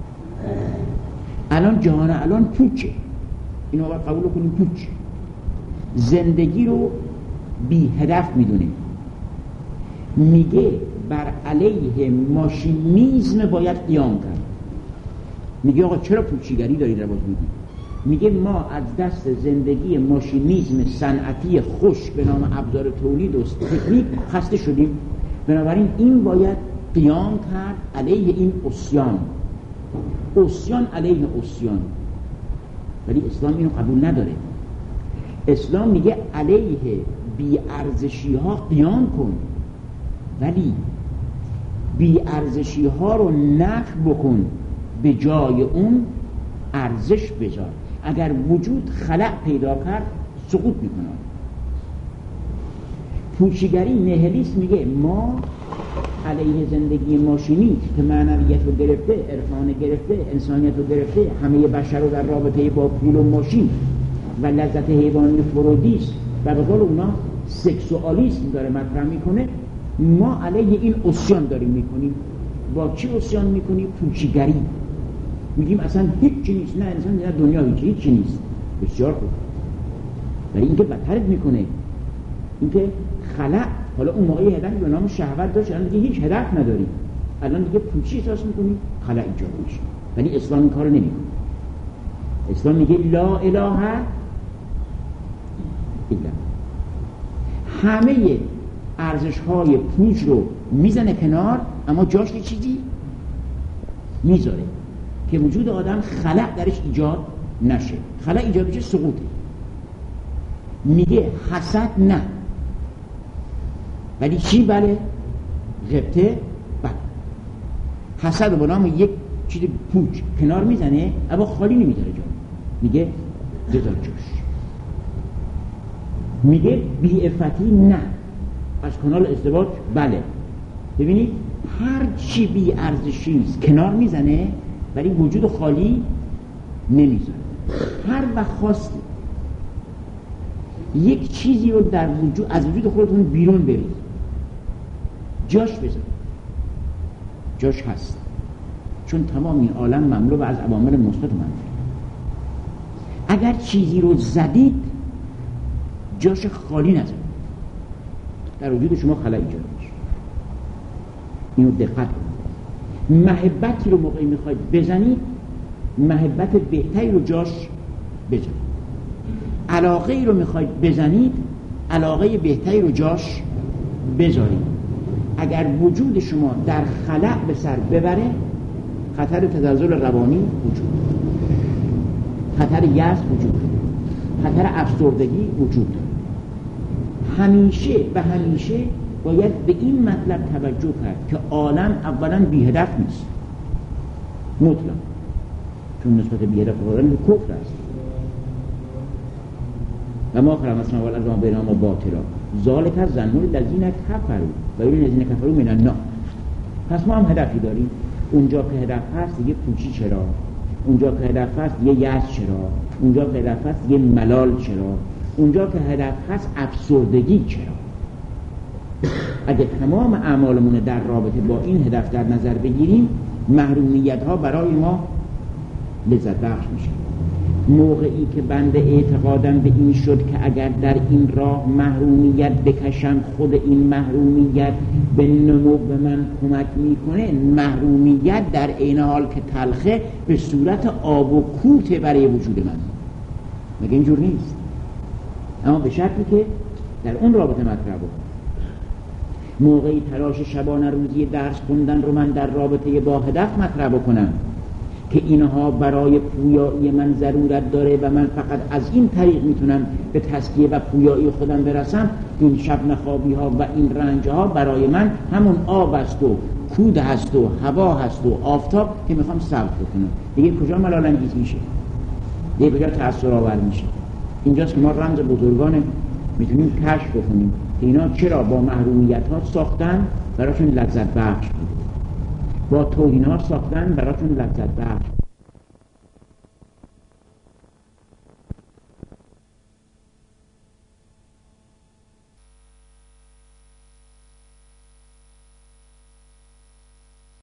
الان جهان الان پوچه، اینو باید قبول کنیم، پوچ. زندگی رو بی هدف میدونه، میگه بر علیه ماشینیزم باید قیام کرد. میگه آقا چرا پوچیگری دارید رو میگی؟ میگه ما از دست زندگی ماشینیزم صنعتی خوش به نام ابزار تولید و تکنیک خسته شدیم، بنابراین این باید قیام کرد علیه این عصیان، عصیان علیه عصیان. ولی اسلام اینو قبول نداره. اسلام میگه علیه بی‌ارزشی ها قیام کن، ولی بی‌ارزشی ها رو نفی بکن، به جای اون ارزش بذار. اگر وجود خلأ پیدا کرد سقوط میکنه. پوچیگری نهلیست میگه ما علیه زندگی ماشینی که معنویت رو گرفته، عرفان گرفته، انسانیت رو گرفته، همه بشر رو در رابطه با پول و ماشین و لذت حیوانی فرودیست و به قول اونا سکسوالیسم داره مطرح میکنه، ما علیه این عصیان داریم میکنیم. با چی عصیان میکنیم؟ پوچیگری. میگیم اصلا هیچی نیست، نه انسان نه دنیا هیچی هیچی نیست. بسیار خوب، ولی اینکه بدترت میکنه، اینکه خلأ، حالا اون موقعی هدف به نام شهوت داشت، الان دیگه هیچ هدف نداری، الان دیگه پوچی احساس میکنی، خلأ ایجاد میشه. ولی اسلام این کارو نمیکنه. اسلام میگه لا اله الا همه ارزش‌های پوچ رو میزنه کنار، اما جاش یه چیزی میذاره که وجود آدم خلأ درش ایجاد نشه. خلأ ایجاد بشه سقوطه. میگه حسد نه، ولی چی؟ بله. غبطه بله. حسد رو به نام یک چیز پوچ کنار میزنه، اما خالی نمیذاره جا، میگه بذار جاش. میگه بی‌عفتی نه، از کانال ازدواج بله. ببینید هر چی بی ارزشی است کنار میزنه، ولی وجود خالی نمیذاره. هر وقت خواستی یک چیزی رو در وجود از وجود خودتون بیرون برید، جاش بذار، جاش هست. چون تمام این عالم مملو از عوامل مثبت و منفی. اگر چیزی رو زدید جاش خالی نذارید، در وجود شما خلأ ایجاد میشه. اینو دقت کنید. محبتی رو موقعی میخواید بزنید، محبت بهتری رو جاش بزنید. علاقه ای رو میخواید بزنید، علاقه بهتری رو جاش بذارید. اگر وجود شما در خلأ به سر ببره، خطر تزلزل روانی وجود، خطر یأس وجود، خطر افسردگی وجود. همیشه و همیشه باید به این مطلب توجه کرد که عالم اولا بی هدف نیست مطلق، چون نسبت بی هدف بودن به کفر است. و ما خرم اسمه والارض ما بینهما باطلا ذالک الظن الذین کفروا و یلی الذین کفروا من النار. پس ما هم هدفی داریم. اونجا که هدف هست دیگه پوچی چرا، اونجا که هدف هست یه یأس چرا، اونجا که هدف هست یه ملال چرا، اونجا که هدف هست افسردگی چرا. اگه تمام اعمالمون در رابطه با این هدف در نظر بگیریم، محرومیت ها برای ما لذت بخش میشه. موقعی که بنده اعتقادم به این شد که اگر در این راه محرومیت بکشم، خود این محرومیت به نمو به من کمک میکنه، محرومیت در عین حال که تلخه به صورت آب و کوته برای وجود من. مگه اینجور نیست؟ اما به شرطی که در اون رابطه مطرح بود. موقعی تلاش شبانه روزی درس خوندن رو من در رابطه با هدف مطرح بکنم که اینها برای پویایی من ضرورت داره و من فقط از این طریق میتونم به تزکیه و پویایی خودم برسم، این شب نخوابی ها و این رنج ها برای من همون آب است و کود هست و هوا هست و آفتاب که میخوام صبر بکنم. دیگه کجا ملال انگیز میشه؟ دیگه کجا تأثیر آور میشه؟ اینجاست که ما رمز بزرگان میتونیم کشف بکنیم که اینا چرا با محرومیت ها ساختن براشون لذت بخش بود، با توهین ها ساختن براشون لذت بخش.